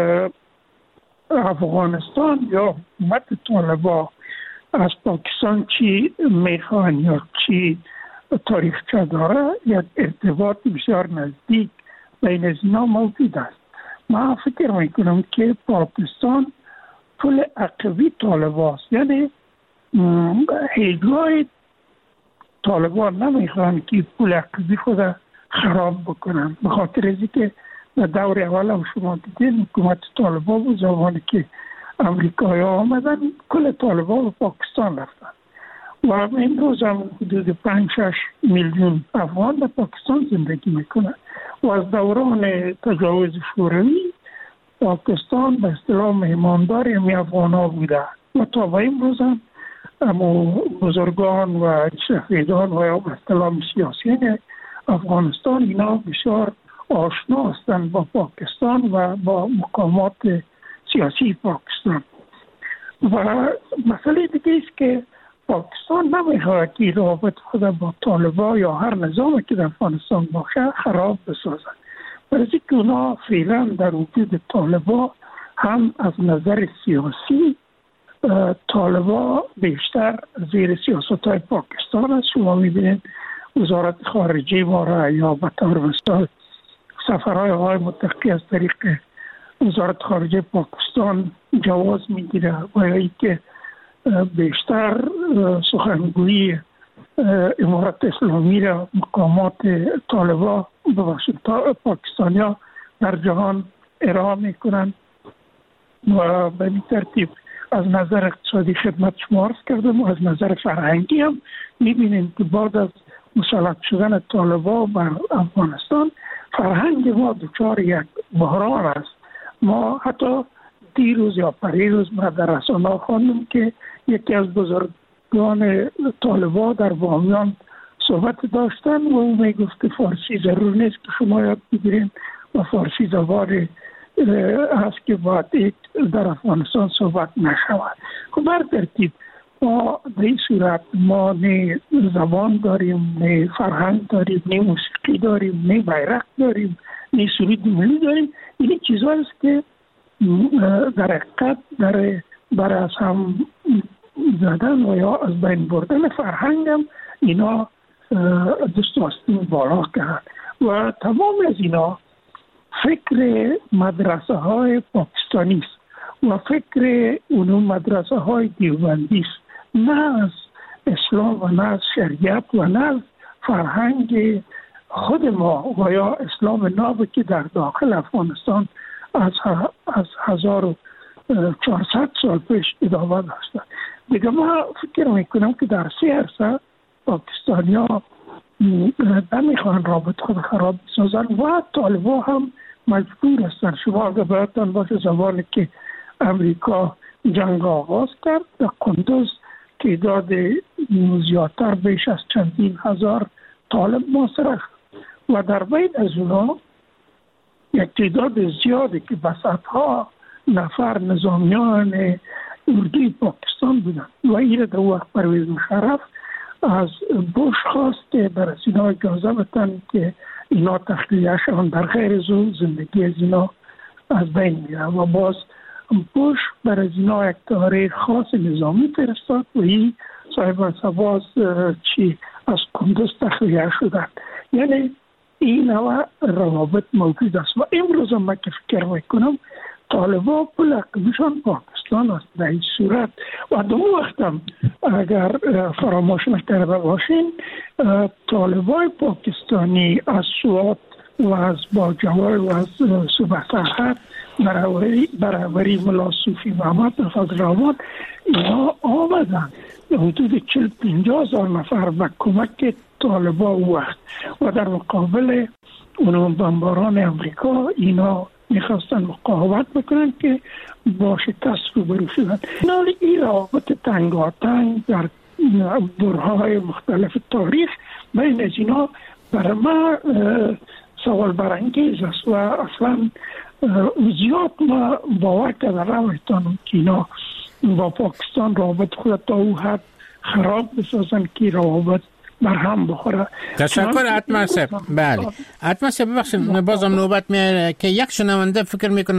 [SPEAKER 7] افغانستان یا حکومت طالبان از پاکستان چی میخوان یا چی تاریخچه داره یا ارتباط بسیار نزدیک بین از اینا موجود است. من فکر میکنم که پاکستان پول عقبی طالبان است. یعنی هیچگاه طالبان نمیخوان که پول اقتصادی خود خراب بکنن، به خاطر از اینکه در دور اول هم شما دیدین حکومت طالبان بود، زمانی که امریکایی ها آمدن کل طالبان به پاکستان رفتن و امروز هم حدود پنج شش میلیون افغان در پاکستان زندگی میکنن و از دوران تجاوز شوروی پاکستان به اصطلاح مهماندار می افغان ها بوده و تا به امروز هم اما بزرگان و شهیدان و به اصطلاح سیاسیین افغانستان اینا بسیار آشنا هستند با پاکستان و با مقامات سیاسی پاکستان. و مسئله دیگه است که پاکستان نمیخواهد که رابط خود با طالبان یا هر نظامی که در افغانستان باشه خراب بسازند، برای که اونا فعلا در وجود طالبان هم از نظر سیاسی طالبان بیشتر زیر سیاست های پاکستان است. شما میبینید وزارت خارجه ما را یا به طور مثال سفرهای های متقی از طریق وزارت خارجه پاکستان جواز میگیره و یا که بیشتر سخنگویی امارت اسلامی را مقامات طالبان ببخشید پاکستانیا در جهان ارائه میکنند و به این ترتیب از نظر اقتصادی خدمت شما عرض کردم و از نظر فرهنگی هم میبینیم که بعد از مسلط شدن طالبان بر افغانستان فرهنگ ما دچار یک بحران است. ما حتی دیروز یا پریروز ما در رسانه‌ها خواندیم که یکی از بزرگان طالبان در بامیان صحبت داشتن و او میگفت که فارسی ضرور نیست که شما یاد بگیرین و فارسی زبان هست که باید در افغانستان صحبت نشود. خب بر ترتیب ما در این صورت ما نه زبان داریم، نه فرهنگ داریم، نه موسیقی داریم، نه بیرق داریم، نه سرود ملی داریم. این چیزها است که در حقیقت در برای از هم زدن و یا از بین بردن فرهنگ هم اینا دست آستین بالا کرد و تمام از اینا فکر مدرسه های پاکستانی است و فکر اونو مدرسه های دیوبندی است، نه از اسلام و نه از شریعت و نه از فرهنگ خود ما و یا اسلام ناب که در داخل افغانستان از از هزار و چهارصد سال پیش ادامه داشته. دیگه ما فکر میکنم که در سه عرصه پاکستانی ها نمیخوان رابط خود خراب بسازن و طالبان هم مجبور هستن. شما اگر براتون باشه زمانی که امریکا جنگ آغاز کرد در قندوز تعداد زیادتر بیش از چندین هزار طالب محاصره و در بین از اونا یک تعداد زیادی که به صدها نفر نظامیان اردوی پاکستان بودن و این در وقت پرویز مشرف از بوش خواست که بر اینا اجازه بدن که اینا تخلیه شوند، در غیر از اون زندگی از اینا از بین میره و باز بوش بر اینا یک تحریک خاص نظامی فرستاد و این صاحب سواز چی از قندوز تخلیه شدن. یعنی این نوع روابط موجود است و امروز هم که فکر میکنم طالبان پول اقلیمشان پاکستان است. در این صورت و دو وقت هم اگر فراموش نکرده باشین طالبان پاکستانی از سوات و از باجوال و از صوبه سرحد برابری برابری ملا صوفی محمد فضل آباد اینا آمدن حدود چهل پنجاه هزار نفر به کمک طالبان وقت و در مقابل اون بمباران امریکا اینا میخواستن مقاومت بکنن که با شکست روبرو شدن. این روابط تنگاتنگ در برهای مختلف تاریخ بین از اینا برای ما سوال برانگیز است و اصلا زیاد ما باور کرده رویتانم که اینا با پاکستان روابط خود تا او حد خراب بسازن که روابط برهم بخوره.
[SPEAKER 3] تشکر اتمر صاحب. بله اتمر صاحب ببخشید بازم نوبت میاد که یک شنونده فکر میکنم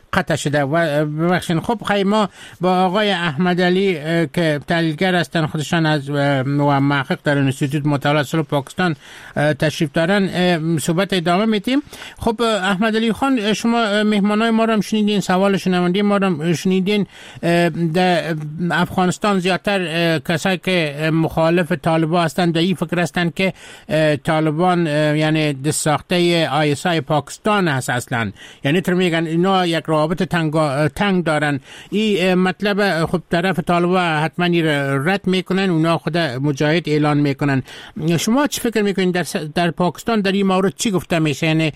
[SPEAKER 3] قطع شده. و ببخشید خب خیلی ما با آقای احمد علی که تحلیلگر هستن، خودشان از و محقق در انستیتوت مطالعات صلح پاکستان تشریف دارن، صحبت ادامه میدیم. خب احمد علی خان، شما مهمانای ما رو هم شنیدین، سوال شنونده ما رو هم شنیدین. در افغانستان زیادتر کسایی که مخالف طالبان هستند در این فکر هستند که طالبان یعنی دست ساخته آی اس آی پاکستان هست اصلا، یعنی تر میگن اینا یک رابط تنگ تنگ دارن. این مطلب خب طرف طالبان حتما رد میکنن، اونا خود مجاهد اعلان میکنن. شما چی فکر میکنین در در پاکستان در این مورد چی گفته میشه؟ یعنی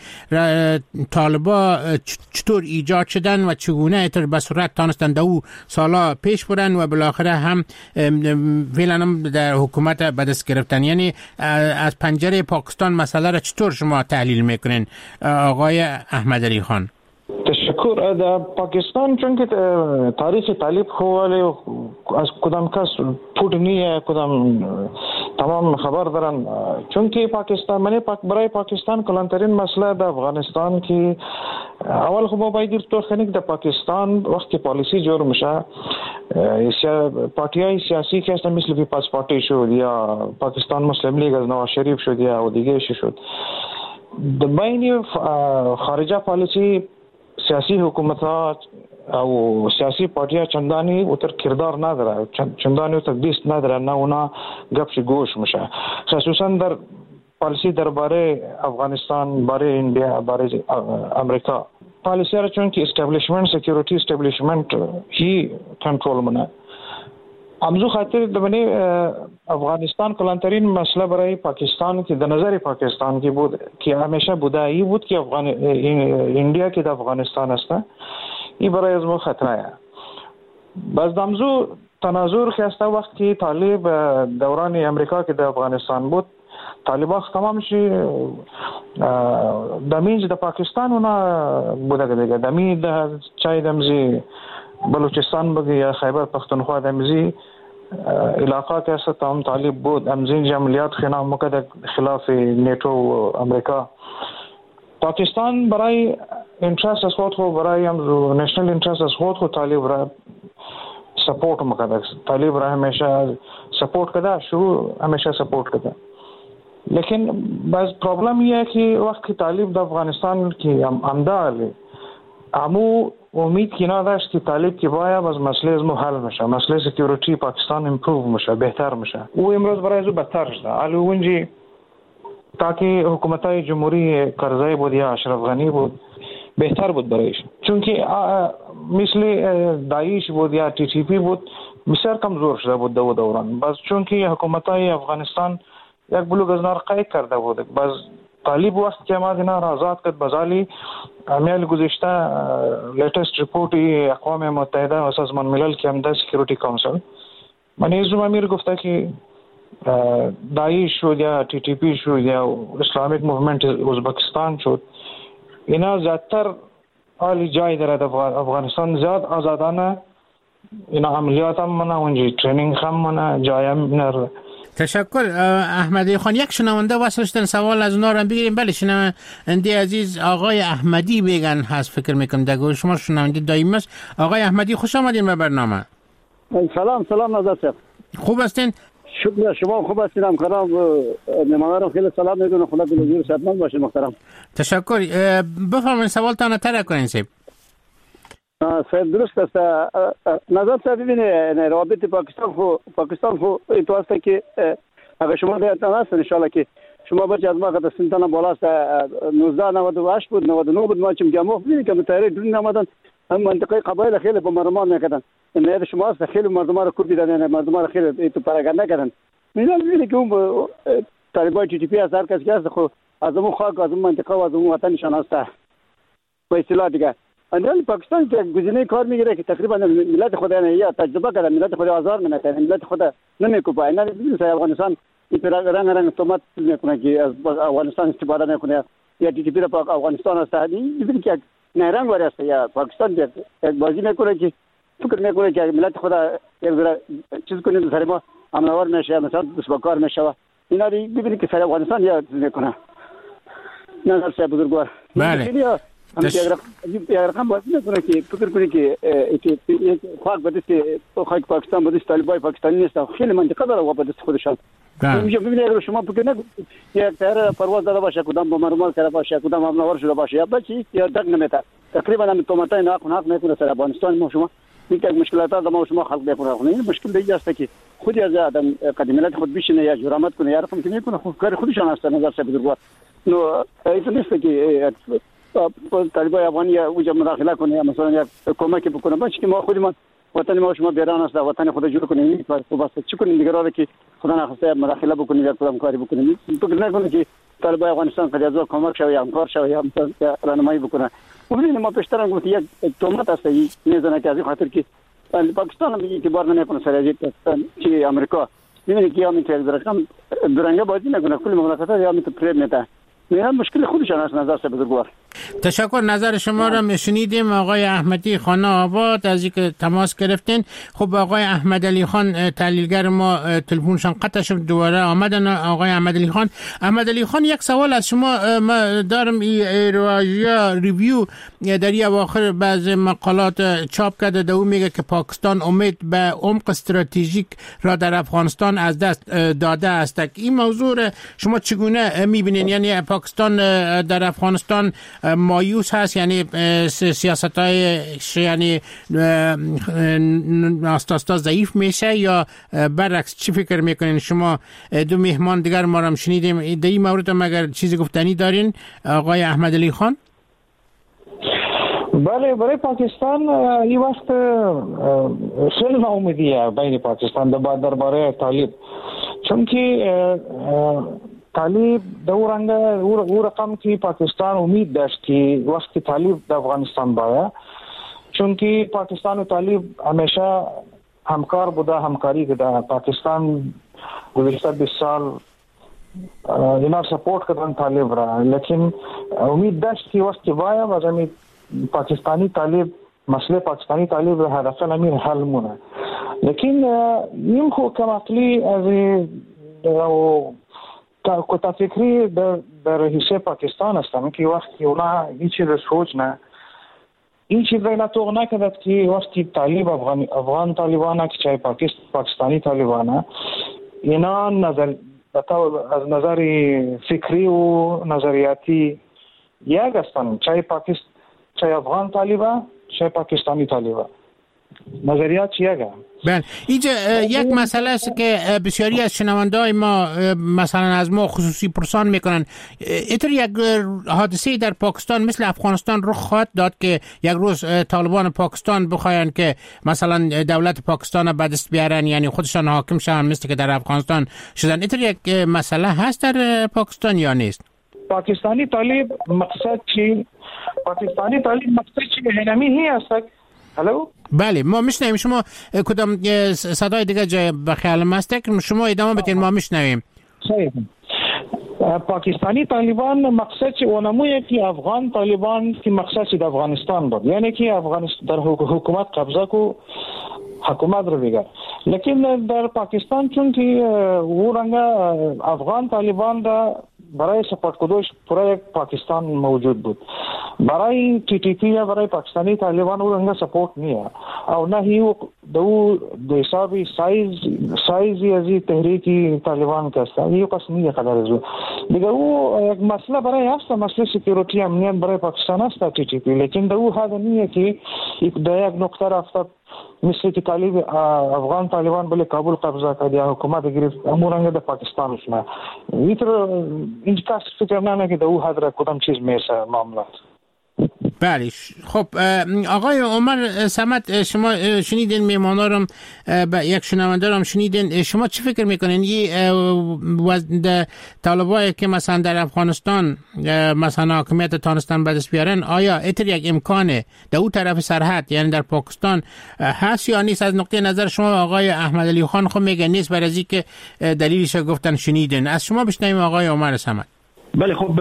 [SPEAKER 3] طالبان چطور ایجاد شدن و چگونه تر به صورت تانستن دو سالا پیش برن و بالاخره هم فعلا هم در حکومت به دست گرفتن؟ یعنی از پنجره پاکستان مسئله را چطور شما تحلیل میکنین آقای احمد علی خان؟
[SPEAKER 8] تشکر. در پاکستان چون که تاریخ طالب خواله از کدام کس پود نیه، کدام تمام خبر دارن. چون که پاکستان منی پاک برای پاکستان کلانترین مسئله در افغانستان که اول خب باید تو خنیک در پاکستان وقتی پالیسی جور میشه، پارتیای سیاسی که هستن مثل پیپلز پارتی شد یا پاکستان مسلم لیگ از نواز شریف شد یا دیگه شد، در بین خارجه پالیسی سیاسی حکومت ها او سیاسی پارتیا چندانی اتر کردار نداره، چندانی اتر دیست نداره، نه اونا گپش گوش میشه. خصوصا در پالیسی درباره افغانستان، باره انڈیا، باره امریکا پالیسی را چون که استابلیشمنت سکیوریتی استابلیشمنت هی کنترل منه. امزو خاطر دبنی افغانستان کلانترین مسئله برای پاکستان که در نظر پاکستان کی بود که همیشه بوده ای بود که افغان انڈیا که در افغانستان است، این برای از ما خطر است. باز امزو تناظر خسته وقت که طالب دوران امریکا که در افغانستان بود، طالبان تمام شی دمیج در پاکستان اونا بوده دیگه، دمی در چای دمزی بلوچستان بگی یا خیبر پختونخوا دمزی علاقه که است تمام طالب بود. امزین عملیات خنا مکد خلاف نیتو و امریکا. پاکستان برای انترست از خود خود برای امزو نیشنل انترست از خود خود طالب را سپورت مکد، طالب را همیشه سپورت کده، شروع همیشه سپورت کده. لیکن باز پرابلم یہ ہے کہ وقت کی طالب دا افغانستان کی امدال امو امید کی نداشت که طالب کی باید باز مسئله از مو حل میشه، مسئله سکیوریتی پاکستان امپروو میشه، بهتر میشه. او امروز برای ازو بدتر شده. علی اونجی تاکه حکومتای جمهوری کرزی بود یا اشرف غنی بود بهتر بود برایش، چون که مثل داعش بود یا تی تی پی بود بسیار کمزور شده بود دو دوران. باز چون که حکومتای افغانستان یک بلوغ از نار قید کرده بود، باز طالب وقت که ما دینا را آزاد کرد بازالی امیال گذشته لیتست ریپورتی اقوام متحده و سازمان ملل که همده سکیوریتی کانسل من ایزو امیر گفته که داعش شد یا تی تی پی شد یا اسلامیک موومنت ازبکستان شد، اینا زیادتر حالی جای دارد افغانستان زیاد آزادانه اینا عملیات هم منه، اونجی ترینینگ هم منه، جای هم منه.
[SPEAKER 3] تشکر احمدی خان. یک شنونده واسه شدن سوال از اونا رو بگیریم. بله شنونده عزیز آقای احمدی میگن هست، فکر میکنم دگو شما شنونده دائم است. آقای احمدی خوش آمدین به برنامه.
[SPEAKER 10] سلام سلام نظر صاحب،
[SPEAKER 3] خوب هستین؟
[SPEAKER 10] شکر شما خوب هستین؟ همکاران نمایان خیلی سلام میگم، خدا دلگیر صحتمند باشه محترم.
[SPEAKER 3] تشکر. بفرمایید سوالتان طرح کنین صاحب.
[SPEAKER 10] صاحب درست است. نظر صاحب ببینید روابط پاکستان خو پاکستان خو تو است که اگر شما دیدن است ان شاء الله که شما برچ از ما قد سنتنا بالا است نوزده نود و هشت بود نود و نه بود ما چم جامو ببینید که متحری دون نمادن هم منطقه قبایل خیلی به مرمان میکردن. نه شما است خیلی مردم را کوبی دادن، مردم را خیلی تو پراگنده کردن. میدونم ببینید که اون طالبان تی تی پی از هر کس که است خو از اون خاک از اون منطقه و از اون وطنشان است به اصطلاح دیگه. اندال پاکستان که گزینه کار میگیره که تقریبا ملت خود نه یا تجربه کرده، ملت خود آزار نمیکنه، ملت خود نمیکوبه. اینا ببینید افغانستان این رنگ رنگ تومات میکنه که از افغانستان استفاده میکنه یا تی تی پی را افغانستان است. ببینید که نه رنگ وری است یا پاکستان یک بازی میکنه که فکر میکنه که ملت خود یک ذره چیز کنه سر ما امنوار میشه، مثلا دشمنکار میشه. اینا ببینید که سر افغانستان یا میکنه. نه سر بزرگوار.
[SPEAKER 3] بله
[SPEAKER 10] یک رقم باید نکنه که فکر کنی که یک خاک به دست خاک پاکستان به دست طالبای پاکستانی نیست، خیلی منطقه داره و به دست خودشان. میشه ببینید شما فکر نکنید یک طیاره پرواز داده باشه، کدام با مرمال کرده باشه، کدام حمله شده باشه، یا بچی یا دق نمیته تقریبا هم تومتای ناق ناق میکنه سر افغانستان. ما شما یک مشکلات داره، ما شما خلق بکنه. این مشکل دیگه است که خودی از آدم قدیمیت خود بشینه یا جرامت کنه یا رقم که میکنه خود کار خودشان است. نظر سه بزرگوار نو ایت نیست که طالبای افغانی اوجا مداخله کنه یا مثلا یا کمک بکنه. باشه که ما خودمان وطن ما شما بیران است، وطن خود جور کنیم و بس چی کنیم دیگه را که خدا نخواسته مداخله بکنیم یا کدام کاری بکنیم. فکر نکنه که طالبای افغانستان قد از کمک شوه یا همکار شوه یا راهنمایی بکنه. ببینید ما پیشتر گفت یک تومت است میزنه که از این خاطر که پاکستان هم اعتبار نمیکنه سر از چی امریکا. ببینید که همین که رقم درنگه بازی نکنه، کل مملکت‌ها یا همین پرید میده. نه مشکل خودشان است. نظر سه بزرگوار.
[SPEAKER 3] تشکر. نظر شما را شنیدیم. آقای احمدی خانه آباد از اینکه تماس گرفتین. خب آقای احمد علی خان تحلیلگر ما تلفنشان قطع شد، دوباره آمدن. آقای احمد علی خان احمد علی خان یک سوال از شما ما دارم. ایرواژیا ریویو در این اواخر بعض مقالات چاپ کرده، در اون میگه که پاکستان امید به عمق استراتژیک را در افغانستان از دست داده است. این موضوع شما چگونه میبینین؟ یعنی پاکستان در افغانستان مایوس هست، یعنی سیاست های یعنی آستاستا ضعیف میشه، یا برعکس؟ چی فکر میکنین شما؟ دو مهمان دیگر ما را شنیدیم. در این مورد هم اگر چیزی گفتنی دارین آقای احمد علی خان؟
[SPEAKER 8] بله، برای پاکستان این وقت خیلی ناامیدیه بین پاکستان درباره طالب، چون که طالب دو رنگ او رقم که پاکستان امید داشت که وقتی طالب در افغانستان باید، چون که پاکستان و طالب همیشه همکار بوده، همکاری که در پاکستان گذشته بیست سال اینا سپورت کردن طالب را، لیکن امید داشت که وقتی باید و زمین پاکستانی طالب مسئله پاکستانی طالب را هدف نمیر حل مونه. لیکن این خو کم عقلی از کتا فکری در, در حصه پاکستان هستم که وقتی اونا این چیز سوچ نه این چیز را توق نکدد که وقتی طالب افغان, افغان طالبانه که چای پاکستانی طالبانه اینا نظر از نظر فکری و نظریاتی یک هستن، چای پاکست چای افغان طالبه چای پاکستانی طالبه، نظریات چیه؟
[SPEAKER 3] بله، اینجا یک مسئله است که بسیاری از شنونده‌های ما مثلا از ما خصوصی پرسان میکنن. اینطور یک حادثه در پاکستان مثل افغانستان رخ خواهد داد که یک روز طالبان پاکستان بخواین که مثلا دولت پاکستان به دست بیارن، یعنی خودشان حاکم شون مثل که در افغانستان شدن؟ اینطور یک مسئله هست در پاکستان یا نیست؟
[SPEAKER 8] پاکستانی طالب مقصد چی؟ پاکستانی طالب مقصد چی؟ هنمی هی است. هلو؟
[SPEAKER 3] بله، ما میشنویم. شما کدام صدای دیگه جای بخیال ماسته که شما ادامه بدین، ما میشنویم.
[SPEAKER 8] صحیح. پاکستانی طالبان مقصد چی؟ اونمویه که افغان طالبان که مقصد چی در افغانستان بود، یعنی که افغانستان در حکومت قبضه کو حکومت رو بگه. لیکن در پاکستان چون که او رنگ افغان طالبان را برای سپورت کدوش پورا پاکستان موجود بود، برای تی تی پی یا برای پاکستانی طالبان او رنگ سپورت نیه او نه هیو دو د حسابی سایز سایزی از تحریکی طالبان کستا یو کس نیه قدر زو دیگه. او یک مسئله برای هست، مسئله سکیوریتی امنیت برای پاکستان هست تی تی پی، لیکن دو هذا نیه که در یک نقطه رفته مثل که طالب افغان طالبان بله کابل قبضه کرد یا حکومت گرفت امورانگه در پاکستان شما ویتر اینجا کس فکر نمه که در او حد را کدام چیز میسه معاملات.
[SPEAKER 3] بله، خب آقای عمر صمد، شما شنیدین میمانا رو یک شنونده رو شنیدین، شما چی فکر میکنین این طالبایی که مثلا در افغانستان مثلا حاکمیت تانستان به دست بیارن، آیا اتر یک امکانه در اون طرف سرحد یعنی در پاکستان هست یا نیست؟ از نقطه نظر شما آقای احمد علی خان خب میگه نیست، برای از اینکه دلیلش گفتن شنیدین. از شما بشنویم آقای عمر صمد.
[SPEAKER 6] بله، خب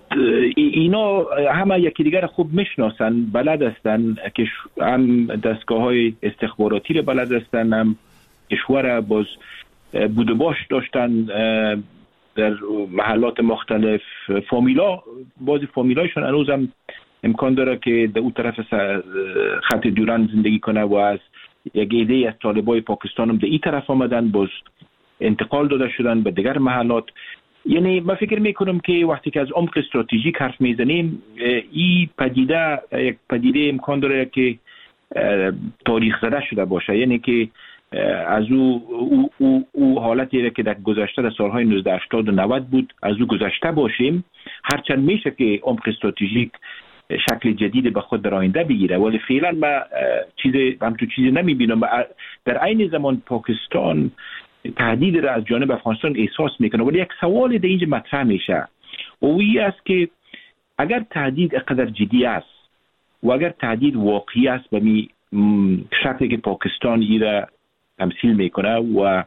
[SPEAKER 6] اینا همه یکی دیگر خوب میشناسن، بلد هستن که هم دستگاه های استخباراتی رو بلد هستن، هم کشور باز بود و باش داشتن در محلات مختلف. فامیلا بازی فامیلایشون هنوز هم امکان داره که در اون طرف خط دوران زندگی کنه و از یک ایده از طالبای پاکستان هم در این طرف آمدن، باز انتقال داده شدن به دیگر محلات. یعنی من فکر میکنم که وقتی که از عمق استراتژیک حرف میزنیم، این پدیده یک پدیده امکان داره که تاریخ زده شده باشه، یعنی که از او, او, او, او حالتی که در گذشته در سالهای نوزده هشتاد و نود بود از او گذشته باشیم، هرچند میشه که عمق استراتژیک شکل جدید به خود در آینده بگیره، ولی فعلا من چیز همچون چیزی نمیبینم. در عین زمان پاکستان تهدید را از جانب افغانستان احساس میکنه، ولی یک سوال در اینجا مطرح میشه و اوی است که اگر تهدید اقدر جدی است و اگر تهدید واقعی است به می شکلی که پاکستان ایره تمثیل میکنه و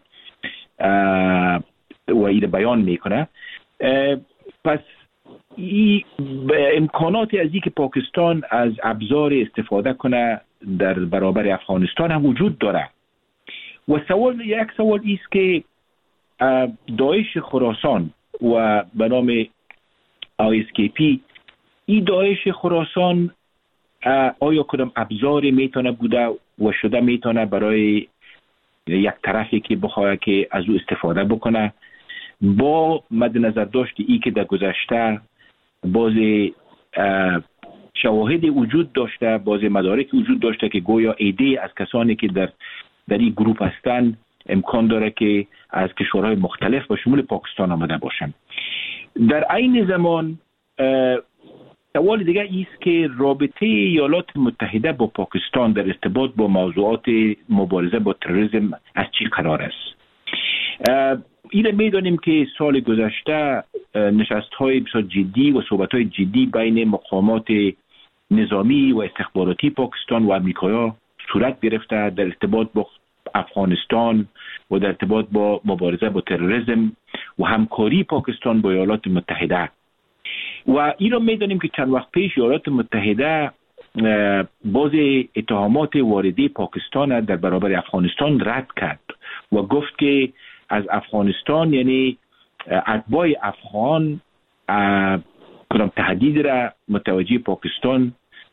[SPEAKER 6] و ایره بیان میکنه، پس این امکانات از این که پاکستان از ابزار استفاده کنه در برابر افغانستان هم وجود داره. و سوال یک سوال است که داعش خراسان و به نام آی اس کی پی، این داعش خراسان آیا کدام ابزاری میتونه بوده و شده میتونه برای یک طرفی که بخواه که از او استفاده بکنه، با مد نظر داشت ای که در گذشته باز شواهد وجود داشته، باز مدارک وجود داشته که گویا ایده از کسانی که در در این گروپ هستند امکان داره که از کشورهای مختلف و شمول پاکستان آمده باشند. در عین زمان سوال دیگه ایست که رابطه ایالات متحده با پاکستان در ارتباط با موضوعات مبارزه با تروریسم از چی قرار است؟ این میدانیم که سال گذشته نشست‌های بسیار جدی و صحبت‌های جدی بین مقامات نظامی و استخباراتی پاکستان و امریکا صورت گرفته در ارتباط با افغانستان و در ارتباط با مبارزه با تروریسم و همکاری پاکستان با ایالات متحده. و این را میدانیم که چند وقت پیش ایالات متحده باز اتهامات وارده پاکستان در برابر افغانستان رد کرد و گفت که از افغانستان یعنی اتباع افغان کدام تهدید را متوجه پاکستان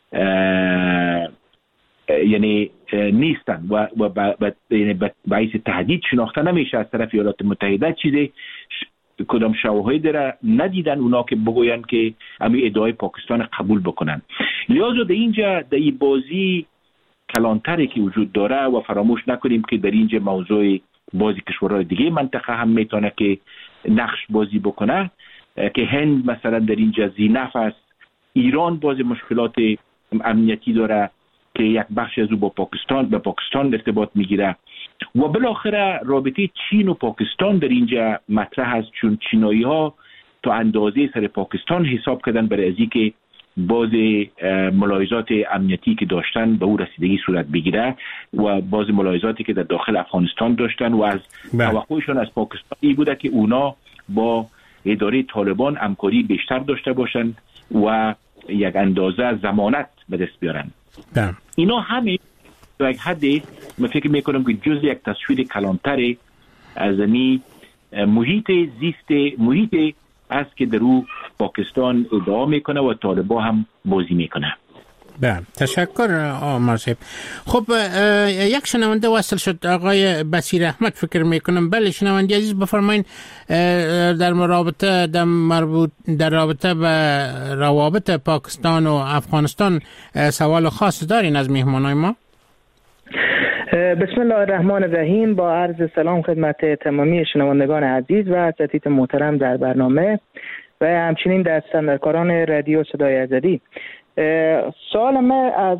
[SPEAKER 6] یعنی نیستن و باعث تهدید شناخته نمیشه از طرف ایالات متحده. چیزی کدام شواهد را ندیدن اونا که بگوین که امی ادعای پاکستان قبول بکنن. لذا در اینجا در این بازی کلانتری که وجود داره و فراموش نکنیم که در اینجا موضوع بازی کشورهای دیگه منطقه هم میتونه که نقش بازی بکنه، که هند مثلا در اینجا زینف است، ایران باز مشکلات امنیتی داره که یک بخش از او با پاکستان به پاکستان ارتباط میگیره و بالاخره رابطه چین و پاکستان در اینجا مطرح است، چون چینایی ها تا اندازه سر پاکستان حساب کردن برای ازی که باز ملاحظات امنیتی که داشتن به او رسیدگی صورت بگیره و باز ملاحظاتی که در داخل افغانستان داشتن و از توقعشون از پاکستان ای بوده که اونا با اداره طالبان همکاری بیشتر داشته باشند و یک اندازه ضمانت به دست بیارن.
[SPEAKER 3] بله.
[SPEAKER 6] اینا همه در یک حدی من فکر میکنم که جز یک تصویر کلانتر از این محیط زیست محیط است که در او پاکستان ادعا میکنه و طالبان هم بازی میکنه.
[SPEAKER 3] بله، تشکر آمار صاحب. خب یک شنونده وصل شد، آقای بصیر احمد فکر میکنم. بله شنونده عزیز بفرمایید، در رابطه در مربوط در رابطه به روابط پاکستان و افغانستان سوال خاص دارین از مهمانای ما؟
[SPEAKER 9] بسم الله الرحمن الرحیم. با عرض سلام خدمت تمامی شنوندگان عزیز و اساتید محترم در برنامه و همچنین دستاندرکاران رادیو صدای آزادی. سوال من از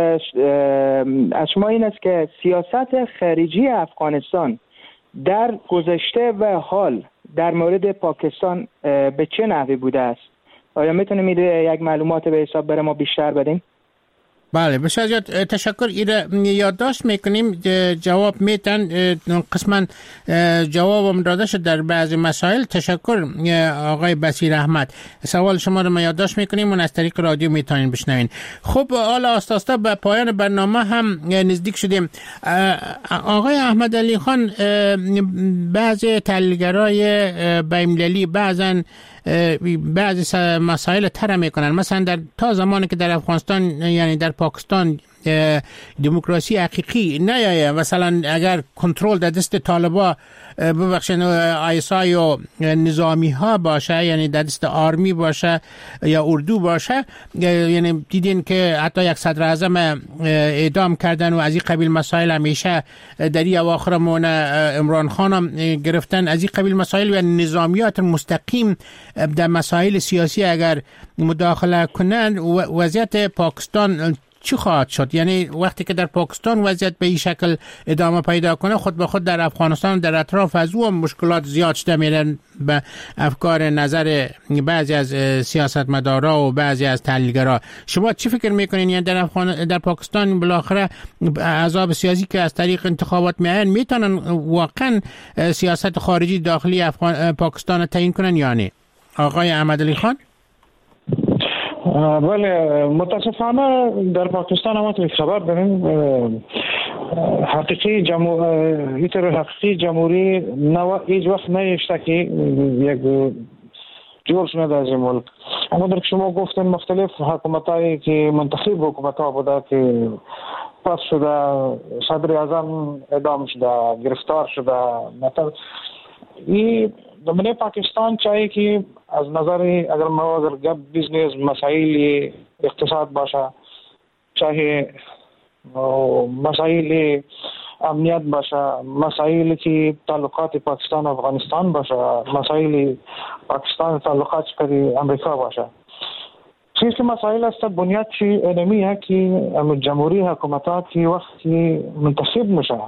[SPEAKER 9] از شما این است که سیاست خارجی افغانستان در گذشته و حال در مورد پاکستان به چه نحوی بوده است؟ آیا میتونید یک معلومات به حساب برای ما بیشتر بدین؟
[SPEAKER 3] بله بسیار زیاد تشکر. ایره یادداشت میکنیم جواب میتن قسما جوابم داده شد در بعضی مسائل. تشکر آقای بصیر احمد. سوال شما رو ما یادداشت میکنیم و از طریق رادیو میتونین بشنوین. خب حالا آستا آستا به پایان برنامه هم نزدیک شدیم. آقای احمد علی خان، بعضی تحلیلگرای بین‌المللی بعضن بعضی مسائل طرح میکنن، مثلا در تا زمانی که در افغانستان یعنی در پاکستان دموکراسی حقیقی نیایه، مثلا اگر کنترل در دست طالبا ببخشن آیسای و نظامی ها باشه، یعنی در دست آرمی باشه یا اردو باشه، یعنی دیدین که حتی یک صدر اعظم اعدام کردن و از این قبیل مسائل همیشه در این اواخرمون عمران خان هم گرفتن. از این قبیل مسائل و نظامیات مستقیم در مسائل سیاسی اگر مداخله کنن، وضعیت پاکستان چی خواهد شد؟ یعنی وقتی که در پاکستان وضعیت به این شکل ادامه پیدا کنه، خود به خود در افغانستان در اطراف از او مشکلات زیاد شده میرن به افکار نظر بعضی از سیاستمدارا و بعضی از تحلیلگرا. شما چی فکر میکنین؟ یعنی در افغان در پاکستان بالاخره احزاب سیاسی که از طریق انتخابات میان میتونن واقعا سیاست خارجی داخلی افغان پاکستان تعیین کنن یا نه؟ آقای احمد علی خان.
[SPEAKER 8] بله، متاسفانه در پاکستان هم تو خبر داریم حقیقی جمهور ایتر حقیقی جمهوری نو هیچ وقت نشته که یک جور شده از این ملک. اما در شما گفتن مختلف حکومتایی که منتخب حکومت‌ها بوده که پس شده، صدر اعظم اعدام شده، گرفتار شده. مثلا این دمنه پاکستان چاهیه که از نظر اگر ما اگر گپ بیزنس مسائل اقتصاد باشه، چاهه مسائل امنیت باشه، مسائل که تعلقات پاکستان و افغانستان باشه، مسائل پاکستان تعلقات کردی امریکا باشه، چیز که مسائل است بنیاد چی اینمی ہے که جمهوری حکومتات کی وقتی منتخب میشه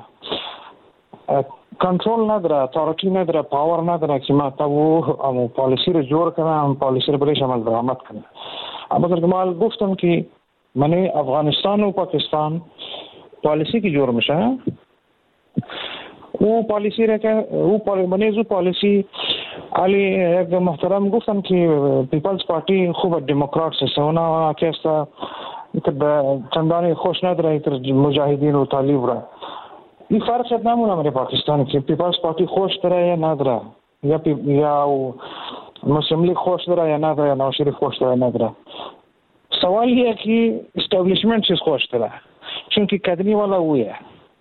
[SPEAKER 8] کنترل نداره، اتوریتی نداره، پاور نداره که ما تو پالیسی رو جور کنه، پالیسی رو برایش عمل درآمد کنه. اما در کمال گفتم که من افغانستان و پاکستان پالیسی کی جور میشه، او پالیسی را که او پالی منیز او پالیسی علی یک محترم گفتن که پیپلز پارتی خوب دموکرات است، اونا که است که چندانی خوش نداره تر مجاهدین و طالب را. این فرق شد نمونه من پاکستان که پیپلز پارتی خوش داره یا نداره، یا پی یا مسلم لیگ خوش داره یا نداره، یا نواز شریف خوش داره یا نداره. سوال یہ که استابلیشمنت چیز خوش داره، چون که کدنی والا اویه.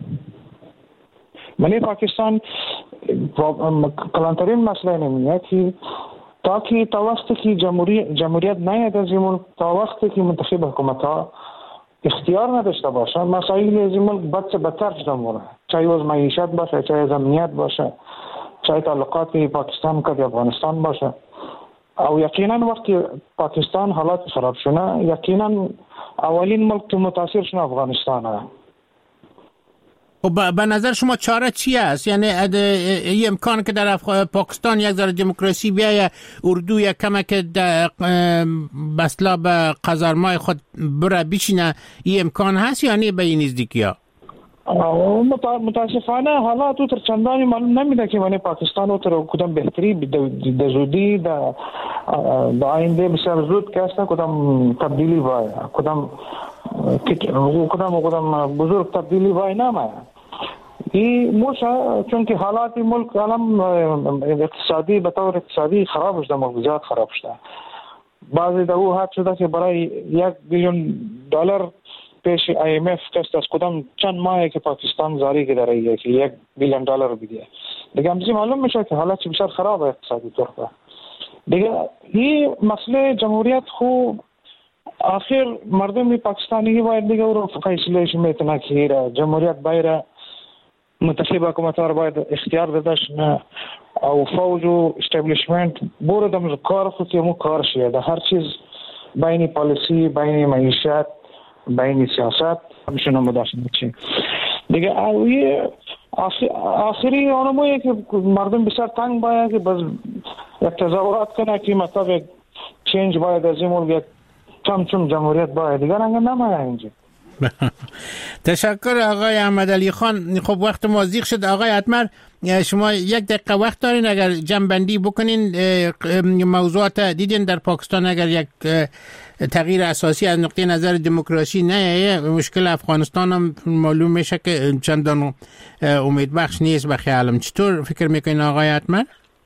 [SPEAKER 8] من پاکستان کلانترین مسئله نمیه که تا که تا وقتی که جمهوری جمهوریت نیاد از این ملک، تا وقتی که منتخب حکومت ها اختیار نداشته باشه، مسائل از این ملک بد سے بدتر شده موره، چاہے از معیشت باشه، چاہے از امنیت باشه، چاہے تعلقات پاکستان که افغانستان باشه. او یقینا وقتی پاکستان حالات خراب شونه، یقینا اولین ملک که متاثر شونه افغانستانه.
[SPEAKER 3] خب به نظر شما چاره چی است؟ یعنی این امکان که در پاکستان یک ذره دموکراسی بیایه، اردو یک کمک بسلا به قزارمای خود بره بچینه، این امکان هست یا نه به این نزدیکی ها؟
[SPEAKER 8] متاسفانه حالا تو تر چندانی معلوم نمیده که من پاکستان تر کدام بهتری د زودی د د آینده بسیار زود که است، کدام تبدیلی وای، کدام کدام کدام بزرگ تبدیلی وای نامه. این موشه چون که حالات ملک عالم اقتصادی به طور اقتصادی خراب شده، ملک زیاد خراب شده. بعضی در او حد شده که برای یک بیلیون دلار پیش آی ام اف کست از کدام چند ماهی که پاکستان زاری که داره که یک بیلیون دلار بده دیگه، همچنین معلوم میشه که حالات بسیار خراب اقتصادی طور پر دیگه. این مسئله جمهوریت خوب آخر مردم پاکستانی باید دیگه او رو فیصلهش میتونه که جمهوریت باید منتخب حکومت ها باید اختیار دادش نه، او فوج و استابلیشمنت بوردم کار خود که مو کار شیه در هر چیز بین پالیسی، بین معیشت، بین سیاست همشون مداخله چی دیگه. اوی آخری آنمویه که مردم بسیار تنگ باید که بس یک تظاهرات کنه که مطلب چینج باید از این ملک کم چون جمهوریت باید دیگه رنگ نمایه اینجا.
[SPEAKER 3] تشکر آقای احمدعلی خان. خب وقت ما زیغ شد. آقای اتمر شما یک دقیقه وقت دارین اگر جنبندی بکنین موضوعات دیدین در پاکستان اگر یک تغییر اساسی از نقطه نظر دموکراسی نه مشکل افغانستان هم معلوم میشه که چندان امیدبخش نیست به خیالم. چطور فکر میکنین آقای اتمر؟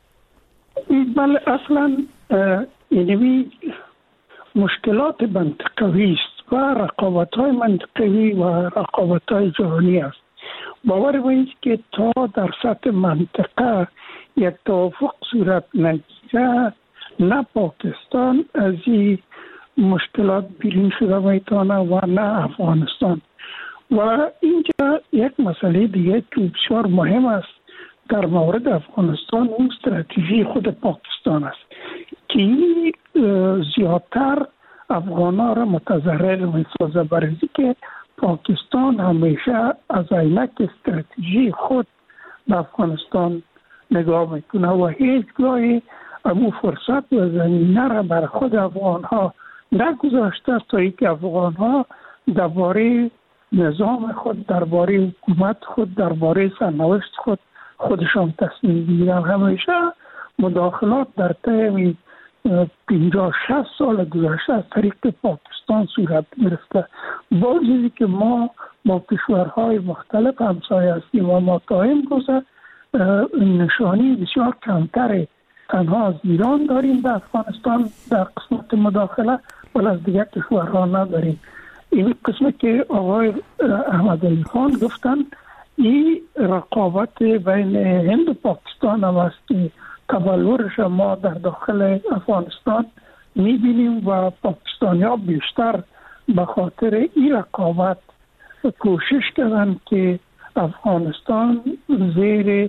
[SPEAKER 7] بله اصلا اینوی مشکلات منطقوی است و رقابت های منطقوی و رقابت های جهانی است. باور باید که تا در سطح منطقه یک توافق صورت نگیره نه پاکستان از این مشکلات بیرون شده میتونه و نه افغانستان. و اینجا یک مسئله دیگه که بسیار مهم است در مورد افغانستان اون استراتژی خود پاکستان است که زیادتر افغانا را متضرر میسازه، برای که پاکستان همیشه از عینک استراتژی خود به افغانستان نگاه میکنه و هیچ گاهی امو فرصت و زمینه را بر خود افغان ها نگذاشته تا اینکه افغان ها درباره نظام خود، درباره حکومت خود، درباره سرنوشت خود خودشان تصمیم بگیرن. همیشه مداخلات در طی پنجاه شصت سال گذشته از طریق پاکستان صورت گرفته. با چیزی که ما با کشورهای مختلف همسایه هستیم و ما تا امروز نشانی بسیار کمتر تنها از ایران داریم به افغانستان در قسمت مداخله ولی از دیگر کشورها نداریم. این قسمت که آقای احمدعلی خان گفتن این رقابت بین هند و پاکستان هم است که تبلورش ما در داخل افغانستان میبینیم و پاکستانی ها بیشتر به خاطر این رقابت کوشش کردن که افغانستان زیر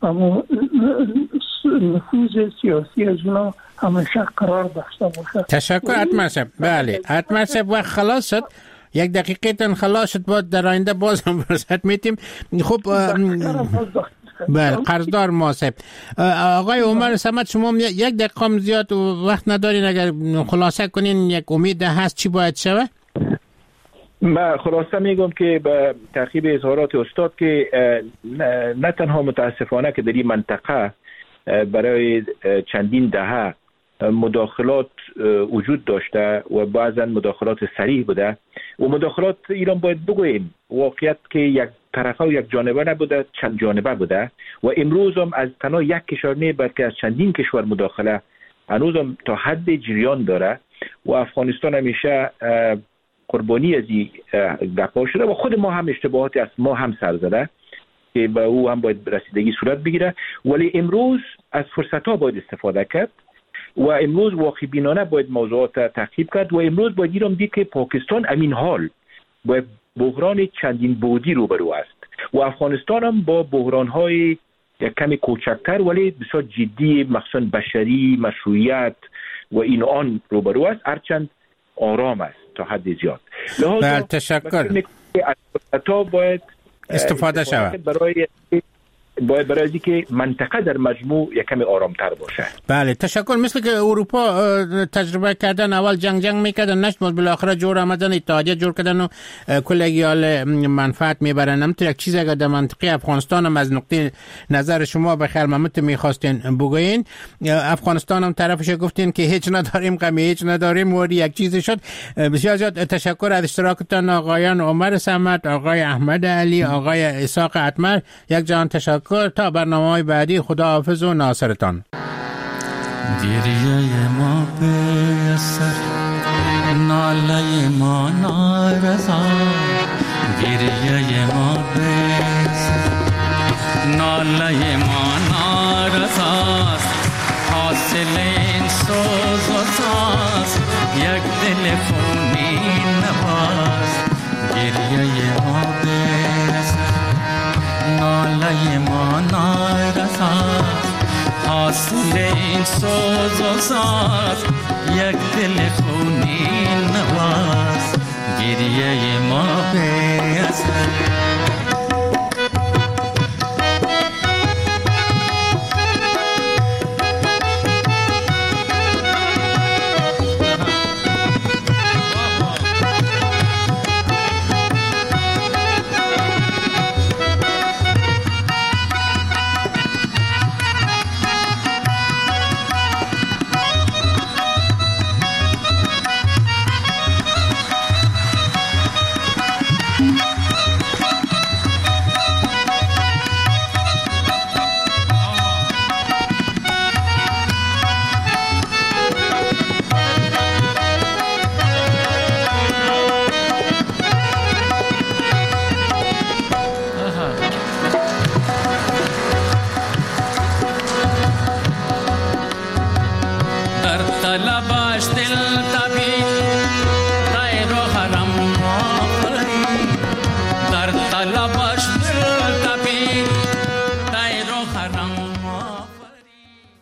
[SPEAKER 7] نفوذ سیاسی از اونا همیشه قرار داشته باشه.
[SPEAKER 3] تشکر اتمر صاحب. بله اتمر صاحب وقت خلاص شد، یک دقیقه تن خلاص شد، باید در آینده باز هم فرصت میتیم. خب بله قرضدار ما صاحب. آقای عمر صمد شما یک دقیقه هم زیاد وقت ندارین، اگر خلاصه کنین یک امید هست چی باید شوه؟
[SPEAKER 6] من خلاصه میگم که به تعقیب اظهارات استاد که نه تنها متاسفانه که در این منطقه برای چندین دهه مداخلات وجود داشته و بعضا مداخلات صریح بوده و مداخلات ایران باید بگوییم واقعیت که یک طرفه و یک جانبه نبوده، چند جانبه بوده و امروز هم از تنها یک کشور نه بلکه از چندین کشور مداخله هنوز هم تا حد جریان داره و افغانستان همیشه قربانی از این گپا شده و خود ما هم اشتباهاتی از ما هم سر زده که به او هم باید رسیدگی صورت بگیره. ولی امروز از فرصت ها باید استفاده کرد و امروز واقع بینانه باید موضوعات تعقیب کرد و امروز باید ایران دید که پاکستان امین حال با بحران چندین بعدی روبرو است و افغانستان هم با بحران های یک کمی کوچکتر ولی بسیار جدی مخصوصا بشری، مشروعیت و این آن روبرو است، هرچند آرام است تا حد زیاد.
[SPEAKER 3] لحاظا تشکر.
[SPEAKER 6] تا باید
[SPEAKER 3] استفاده شود
[SPEAKER 6] برای باید برای اینکه که منطقه در مجموع یک کمی آرامتر باشه.
[SPEAKER 3] بله تشکر. مثل که اروپا تجربه کردن، اول جنگ جنگ میکردن نشد، بالاخره جور آمدن، اتحادیه جور کردن و کلگیال منفعت میبرن. هم تو یک چیز اگر در منطقه افغانستان هم از نقطه نظر شما به خیر محمد میخواستین بگوین، افغانستان هم طرفش گفتین که هیچ نداریم، غمی هیچ نداریم و یک چیز شد. بسیار زیاد تشکر از اشتراکتان آقایان عمر صمد، آقای احمدعلی، آقای اسحاق اتمر. یک جان تشکر. تا برنامه‌های بعدی خداحافظ و ناصرتان.
[SPEAKER 11] گریه ما به سر ناله ما نارضا، گریه ما به سر ناله ما نارضا، حاصل این سوز و ساز یک دل خونین نواز. گریه ما به سر ناله ما نارضاست، حاصل این سوز و ساز یک دل خونین نواز. گریه ما به اثر